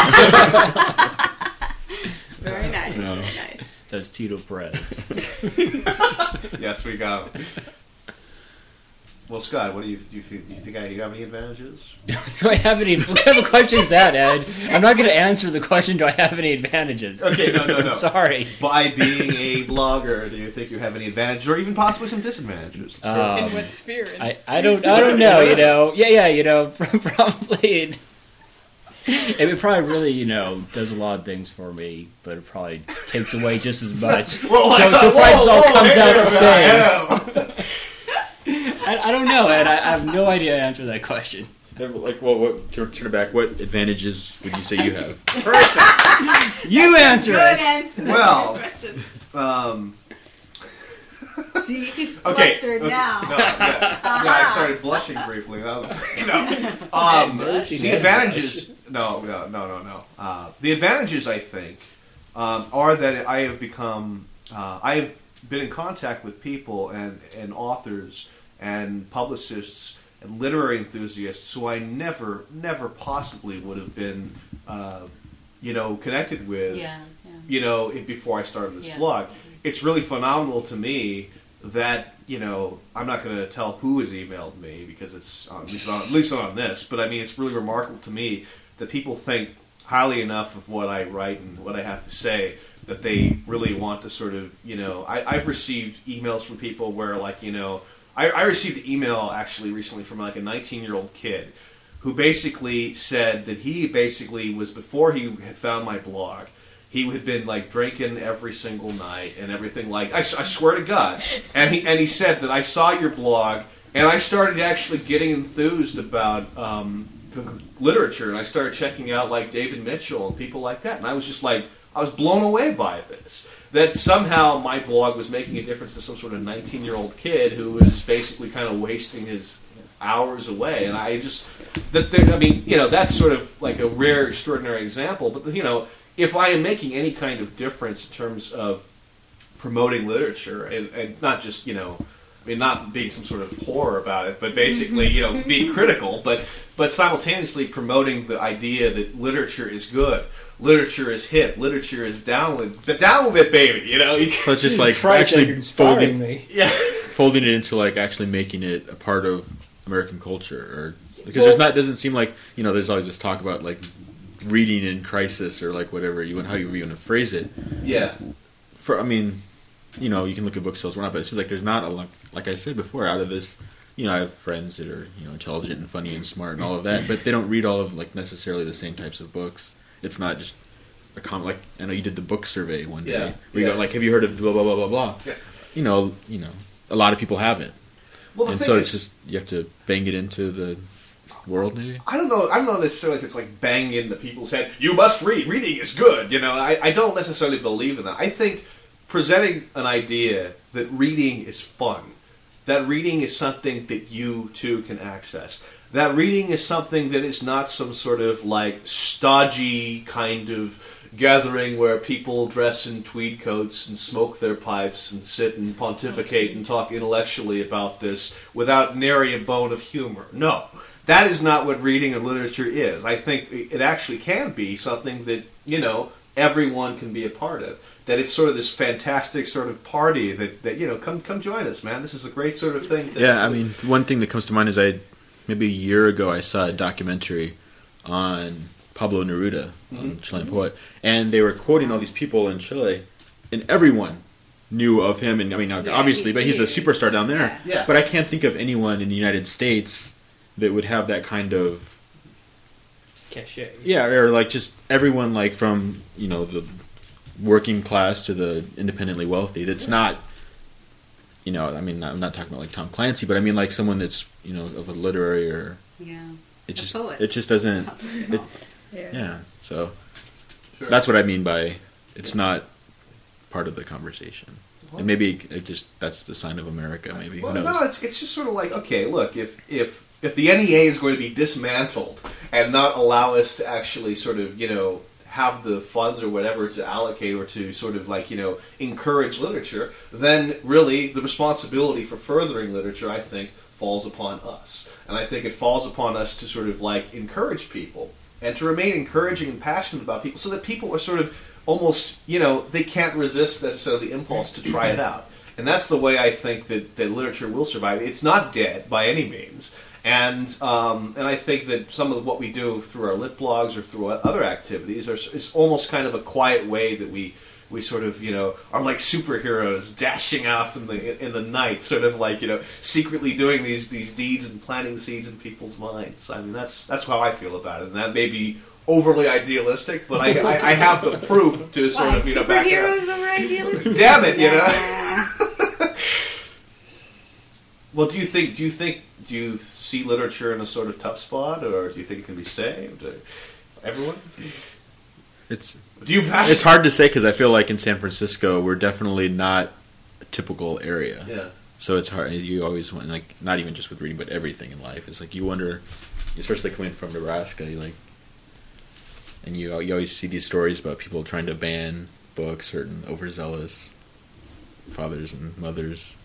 Very nice. No. Very nice. that's Tito Perez. Yes, we got him. Well, Scott, what do you think? Do you have any advantages? Do I have any? What kind of question is that, Ed? I'm not going to answer the question. Do I have any advantages? Okay, no. Sorry. By being a blogger, do you think you have any advantages, or even possibly some disadvantages? In what sphere? I don't know. Yeah. Probably. It probably really, does a lot of things for me, but it probably takes away just as much. So price all comes out the same. I don't know, Ed. I have no idea how to answer that question. Like, what? Turn it back. What advantages would you say you have? You answer Good it. answer. Well, Good question. See, he's Okay, flustered okay. now. No, yeah, I started blushing briefly. The advantages. No. The advantages, I think, are that I have become. I have been in contact with people and authors and publicists and literary enthusiasts who I never possibly would have been, connected with. Yeah. Before I started this Yeah. blog. It's really phenomenal to me that, I'm not going to tell who has emailed me because it's, at least not on this, but I mean, it's really remarkable to me that people think highly enough of what I write and what I have to say that they really want to sort of, I've received emails from people where, like, I received an email actually recently from like a 19-year-old kid who basically said that he basically was, before he had found my blog, he had been like drinking every single night and everything. Like I swear to God, and he said that I saw your blog and I started actually getting enthused about literature, and I started checking out like David Mitchell and people like that, and I was just like, I was blown away by this. That somehow my blog was making a difference to some sort of 19-year-old kid who was basically kind of wasting his hours away, and I just that's sort of like a rare, extraordinary example. But if I am making any kind of difference in terms of promoting literature, and not just, not being some sort of whore about it, but basically, being critical, but simultaneously promoting the idea that literature is good, literature is hip, literature is down with it, baby, So it's just like Christ, actually you're inspiring me. folding it into like actually making it a part of American culture, or because doesn't seem like there's always this talk about like reading in crisis or like whatever how you want to phrase it. Yeah. You can look at book sales, but it seems like there's not a lot. Like I said before, out of this, I have friends that are intelligent and funny and smart and all of that, but they don't read all of like necessarily the same types of books. It's not just a common, like I know you did the book survey one day. Yeah. Where you got like, have you heard of blah blah blah blah blah? Yeah. A lot of people haven't. Well, the And thing so is, it's just you have to bang it into the world, maybe. I don't know. I don't know necessarily if it's like banging in the people's head. You must read. Reading is good. I don't necessarily believe in that. I think presenting an idea that reading is fun, that reading is something that you too can access, that reading is something that is not some sort of like stodgy kind of gathering where people dress in tweed coats and smoke their pipes and sit and pontificate and talk intellectually about this without nary a bone of humor. No. That is not what reading and literature is. I think it actually can be something that, everyone can be a part of. That it's sort of this fantastic sort of party that come join us, man. This is a great sort of thing. One thing that comes to mind is maybe a year ago I saw a documentary on Pablo Neruda, a Chilean poet, and they were quoting all these people in Chile, and everyone knew of him, and obviously, but he's a superstar down there. Yeah. But I can't think of anyone in the United States that would have that kind of Cachet. yeah, or like just everyone like from the working class to the independently wealthy. That's not I mean I'm not talking about like Tom Clancy, but I mean like someone that's of a literary or it just poet. it just doesn't so that's what I mean by it's not part of the conversation. And maybe that's the sign of America. Maybe Well, who knows? no, it's just sort of like, okay, look, if the NEA is going to be dismantled and not allow us to actually sort of have the funds or whatever to allocate or to sort of like encourage literature, then really the responsibility for furthering literature, I think, falls upon us. And I think it falls upon us to sort of like encourage people and to remain encouraging and passionate about people so that people are sort of almost, they can't resist necessarily the impulse to try it out. And that's the way I think that literature will survive. It's not dead by any means. And I think that some of what we do through our lit blogs or through other activities is almost kind of a quiet way that we sort of are like superheroes dashing off in the night, sort of like secretly doing these deeds and planting seeds in people's minds. I mean that's how I feel about it, and that may be overly idealistic, but I have the proof to sort of back it up. Superheroes are idealistic. Damn it, Well, do you see literature in a sort of tough spot, or do you think it can be saved? Or everyone? It's It's hard to say because I feel like in San Francisco we're definitely not a typical area. Yeah. So it's hard. You always want not even just with reading, but everything in life. It's like you wonder, especially coming from Nebraska, and you always see these stories about people trying to ban books, certain overzealous fathers and mothers.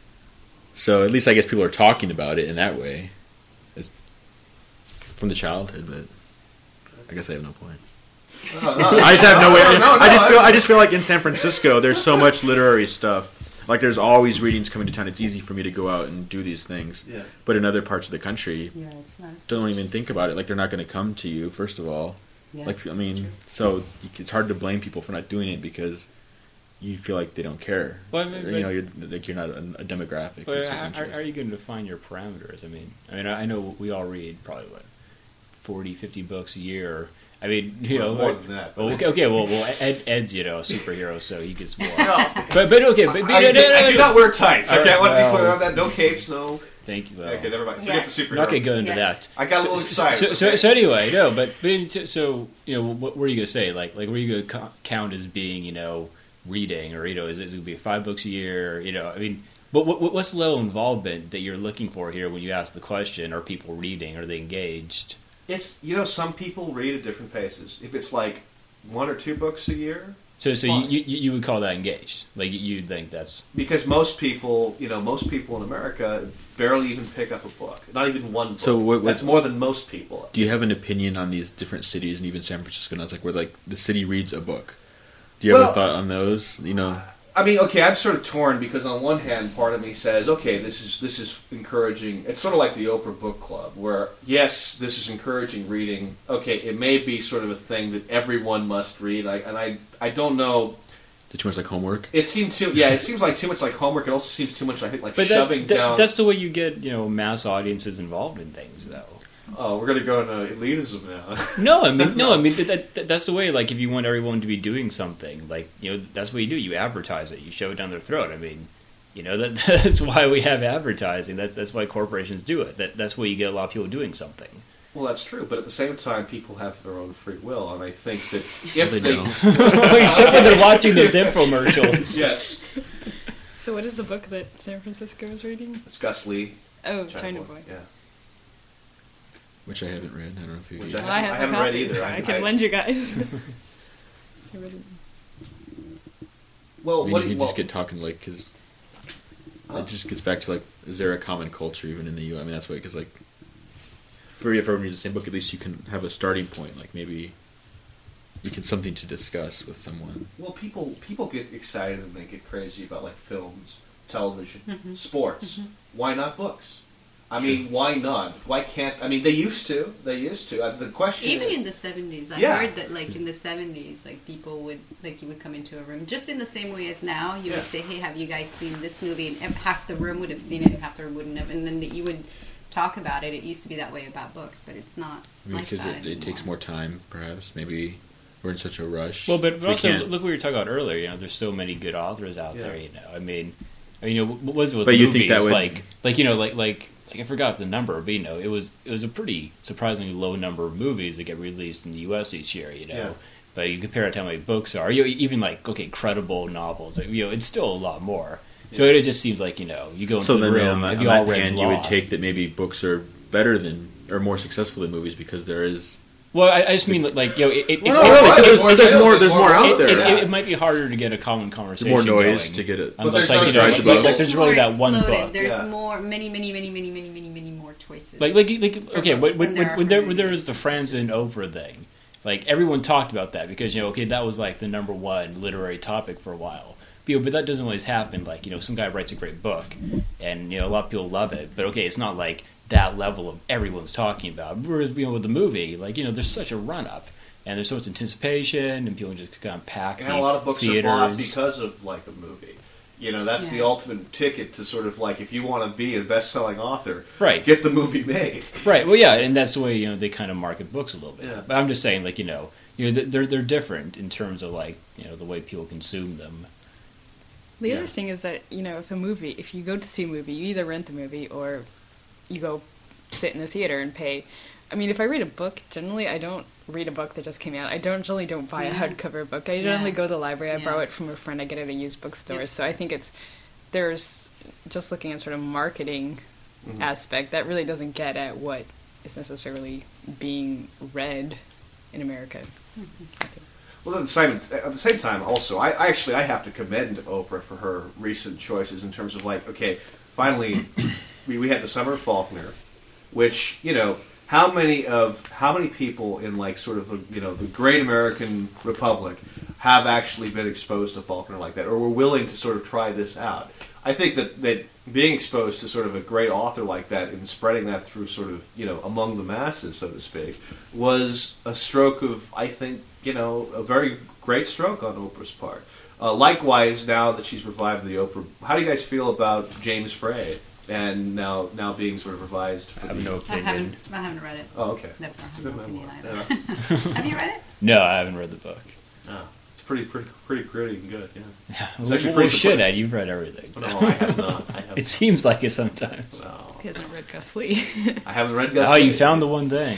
So at least I guess people are talking about it in that way, it's from the childhood. But I guess I have no point. I just have no way. I just feel like in San Francisco there's so much literary stuff. Like there's always readings coming to town. It's easy for me to go out and do these things. Yeah. But in other parts of the country, It's not. don't even think about it. Like they're not going to come to you first of all. Yeah, So it's hard to blame people for not doing it because you feel like they don't care. Well, I mean, you're not a demographic. But that's how interested. are you going to define your parameters? I mean, I know we all read probably 40, 50 books a year. I mean, more than that. Well, okay. Well, Ed's a superhero, so he gets more. No. But okay. But, I do not wear tights. Okay, I want to be Well, clear on that. No capes, no. Thank you. Okay, never mind. Yeah. Forget the superhero. I'm not going to go into that. I got a little excited. So anyway, no, but what were you going to say? Like were you going to count as being, reading, or is it going to be 5 books a year? I mean, but what's the level of involvement that you're looking for here when you ask the question? Are people reading? Are they engaged? It's some people read at different paces. If it's like 1 or 2 books a year, So fine. you would call that engaged? Like you'd think that's because most people in America barely even pick up a book. Not even one book. So that's more than most people. Do you have an opinion on these different cities and even San Francisco? And I was like, where like the city reads a book. Do you have a thought on those? I mean, okay, I'm sort of torn because on one hand, part of me says, okay, this is encouraging. It's sort of like the Oprah Book Club, where yes, this is encouraging reading. Okay, it may be sort of a thing that everyone must read. I don't know. Too much like homework? It seems like too much like homework. It also seems too much, I think, like but shoving down. That's the way you get mass audiences involved in things, though. Oh, we're gonna go into elitism now. No, I mean that's the way. Like, if you want everyone to be doing something, like that's what you do. You advertise it. You shove it down their throat. I mean, that's why we have advertising. That's why corporations do it. That's why you get a lot of people doing something. Well, that's true, but at the same time, people have their own free will, and I think that if They they, don't. Except when they're watching those infomercials. yes, So what is the book that San Francisco is reading? it's Gus Lee, Oh, China Boy. yeah. Which I haven't read. I don't know if you. Which Well, I haven't read copies. either. I can lend you guys. I read it. Well, I mean, what you do can you, just get talking because it just gets back to is there a common culture even in the U.S.? I mean, that's why because if everyone reads the same book, at least you can have a starting point. Like maybe you can something to discuss with someone. well, people get excited and they get crazy about like films, television, Mm-hmm. sports. Why not books? I mean, why not? Why can't? I mean, they used to. The question Even is, in the 70s, I Yeah. heard that in the 70s, people would you would come into a room just in the same way as now. You would Yeah. say, "Hey, have you guys seen this movie?" And half the room would have seen it, and half the room wouldn't have. And then you would talk about it. It used to be that way about books, but it's not like Because that it takes more time, perhaps. Maybe we're in such a rush. Well, but We also can't- look what we were talking about earlier. You know, there's so many good authors out there. You know, I mean, you know, what was it with But the you movies? think that would- like you know, like I forgot the number, but you know, it was a pretty surprisingly low number of movies that get released in the U.S. each year. You know. Yeah. But you compare it to how many books are, you know, even like credible novels, you know, it's still a lot more. So it just seems like, you know, you go into So the then, room, on have you all that read hand, Law? you would take that maybe books are better than or more successful than movies because there is. Well, I just mean like, you know, Well, no, really, There's more out there. it might be harder to get a common There's conversation more noise going, to get it. unless there's like, no you know, choice like, about it. there's really that one Exploded. book. There's Yeah. more, many more choices. Like okay, books when than there are when for there movies. was the Franz and Oprah thing, like everyone talked about that because, you know, okay, that was like the number one literary topic for a while. But that doesn't always happen. Like, you know, some guy writes a great book, and, you know, a lot of people love it. But okay, it's not like that level of everyone's talking about. Whereas, you know, with the movie, like, you know, there's such a run up, and there's so much anticipation, and people just kind of pack And a lot of books theaters. are bought because of like a movie. You know, that's the Yeah. ultimate ticket to sort of like, if you want to be a best-selling author, Right. get the movie made. Right. Well, yeah, and that's the way, you know, they kind of market books a little bit. Yeah. But I'm just saying, like, you know, they're different in terms of, like, you know, the way people consume them. The Yeah. other thing is that, you know, if you go to see a movie, you either rent the movie or you go sit in the theater and pay. I mean, if I read a book, generally I don't read a book that just came out. I generally don't buy a Yeah. hardcover book. I generally Yeah. go to the library. I Yeah. borrow it from a friend. I get it at a used bookstore. Yep. So I think there's just looking at sort of marketing Mhm. aspect that really doesn't get at what is necessarily being read in America. Well, at the same time, also, I have to commend Oprah for her recent choices in terms of like, okay, finally, we had the Summer of Faulkner, which, you know, how many people in like sort of the, you know, the great American Republic have actually been exposed to Faulkner like that, or were willing to sort of try this out? I think that being exposed to sort of a great author like that and spreading that through sort of, you know, among the masses, so to speak, was a stroke of, I think, you know, a very great stroke on Oprah's part. Likewise, now that she's revived the Oprah, how do you guys feel about James Frey and now being sort of revised for I have the... no I opinion. haven't read it. Oh, okay. Never. It's a I have good no opinion memoir. either. Yeah. Have you read it? No, I haven't read the book. Oh, it's pretty gritty and good, yeah. Yeah. It's actually Well, pretty shit, surprising. Ed, you've read everything. So. No, I have not. I have It seems like it sometimes. no. He hasn't read Gus Lee. I haven't read Gus Oh, you Lee. found the one thing.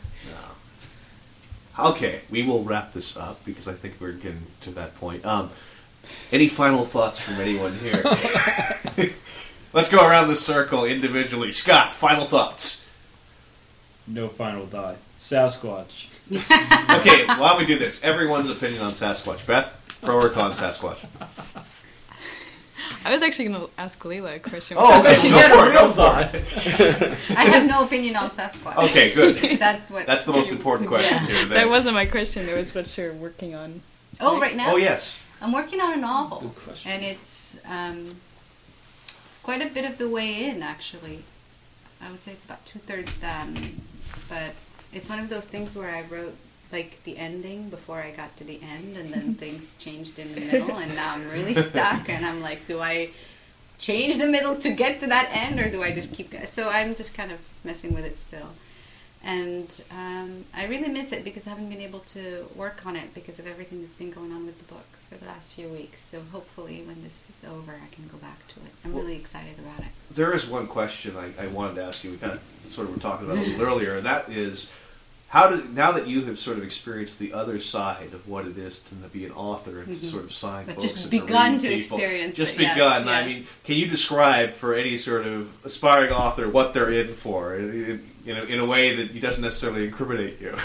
No. Okay, we will wrap this up because I think we're getting to that point. Any final thoughts from anyone here? Let's go around the circle individually. Scott, final thoughts. No final thought. Sasquatch. Okay, why don't we do this? Everyone's opinion on Sasquatch. Beth, pro or con Sasquatch? I was actually going to ask Leela a question. Oh, okay, go for it. I have no opinion on Sasquatch. Okay, good. That's what. That's the most important question Yeah. here today. That wasn't my question. It was what you're working on. Oh, right now. Oh, yes. I'm working on a novel, Good question. and it's quite a bit of the way in, actually. I would say it's about 2/3 done, but it's one of those things where I wrote like the ending before I got to the end, and then things changed in the middle, and now I'm really stuck, and I'm like, do I change the middle to get to that end, or do I just keep going? So I'm just kind of messing with it still. And I really miss it because I haven't been able to work on it because of everything that's been going on with the books for the last few weeks. So hopefully when this is over, I can go back to it. I'm really excited about it. There is one question I wanted to ask you. We kind of sort of were talking about it a little earlier, and that is, now that you have sort of experienced the other side of what it is to be an author and to sort of sign But books just and begun read to people, experience just it, yes, begun. I yes. mean, can you describe for any sort of aspiring author what they're in for, you know, in a way that doesn't necessarily incriminate you?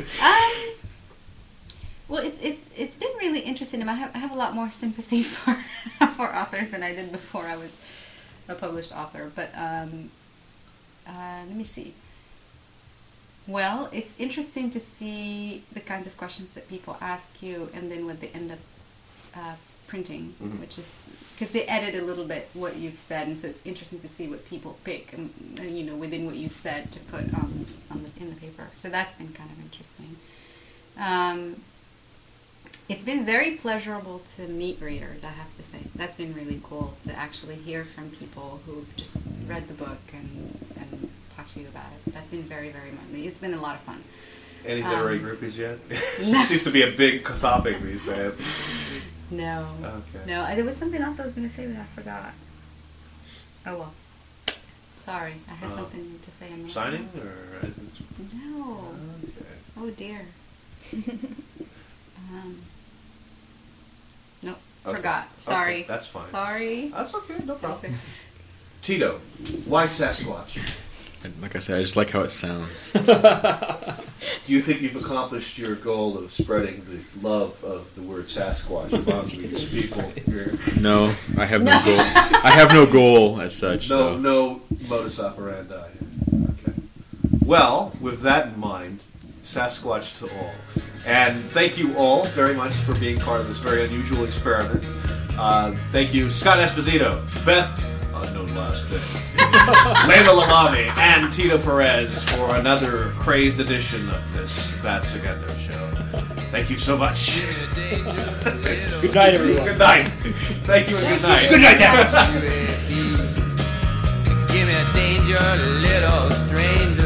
Well, it's been really interesting. I have a lot more sympathy for for authors than I did before I was a published author. But let me see. Well, it's interesting to see the kinds of questions that people ask you, and then what they end up printing, Mhm. which is because they edit a little bit what you've said, and so it's interesting to see what people pick, and you know, within what you've said to put in the paper. So that's been kind of interesting. It's been very pleasurable to meet readers, I have to say. That's been really cool to actually hear from people who've just read the book and talk to you about it. That's been very, very much. It's been a lot of fun. Any literary groupies yet? It seems to be a big topic these days. No. Okay. No, there was something else I was going to say, but I forgot. Oh, well. Sorry, I had something to say. Signing or? No. Okay. Oh, dear. Nope, Okay. Forgot. Sorry. Okay, that's fine. Sorry. That's okay, no problem. Okay. Tito, why Sasquatch? And like I said, I just like how it sounds. Do you think you've accomplished your goal of spreading the love of the word Sasquatch among these people here? No, I have no goal. I have no goal as such. No modus operandi. Okay. Well, with that in mind, Sasquatch to all. And thank you all very much for being part of this very unusual experiment. Thank you, Scott Esposito, Beth, unknown last name, Layla Lalami, and Tito Perez for another crazed edition of this Bad Segundo show. Thank you so much. Good night, everyone. Good night. Thank you and good night. Good night, Dad. Give me a danger, little stranger.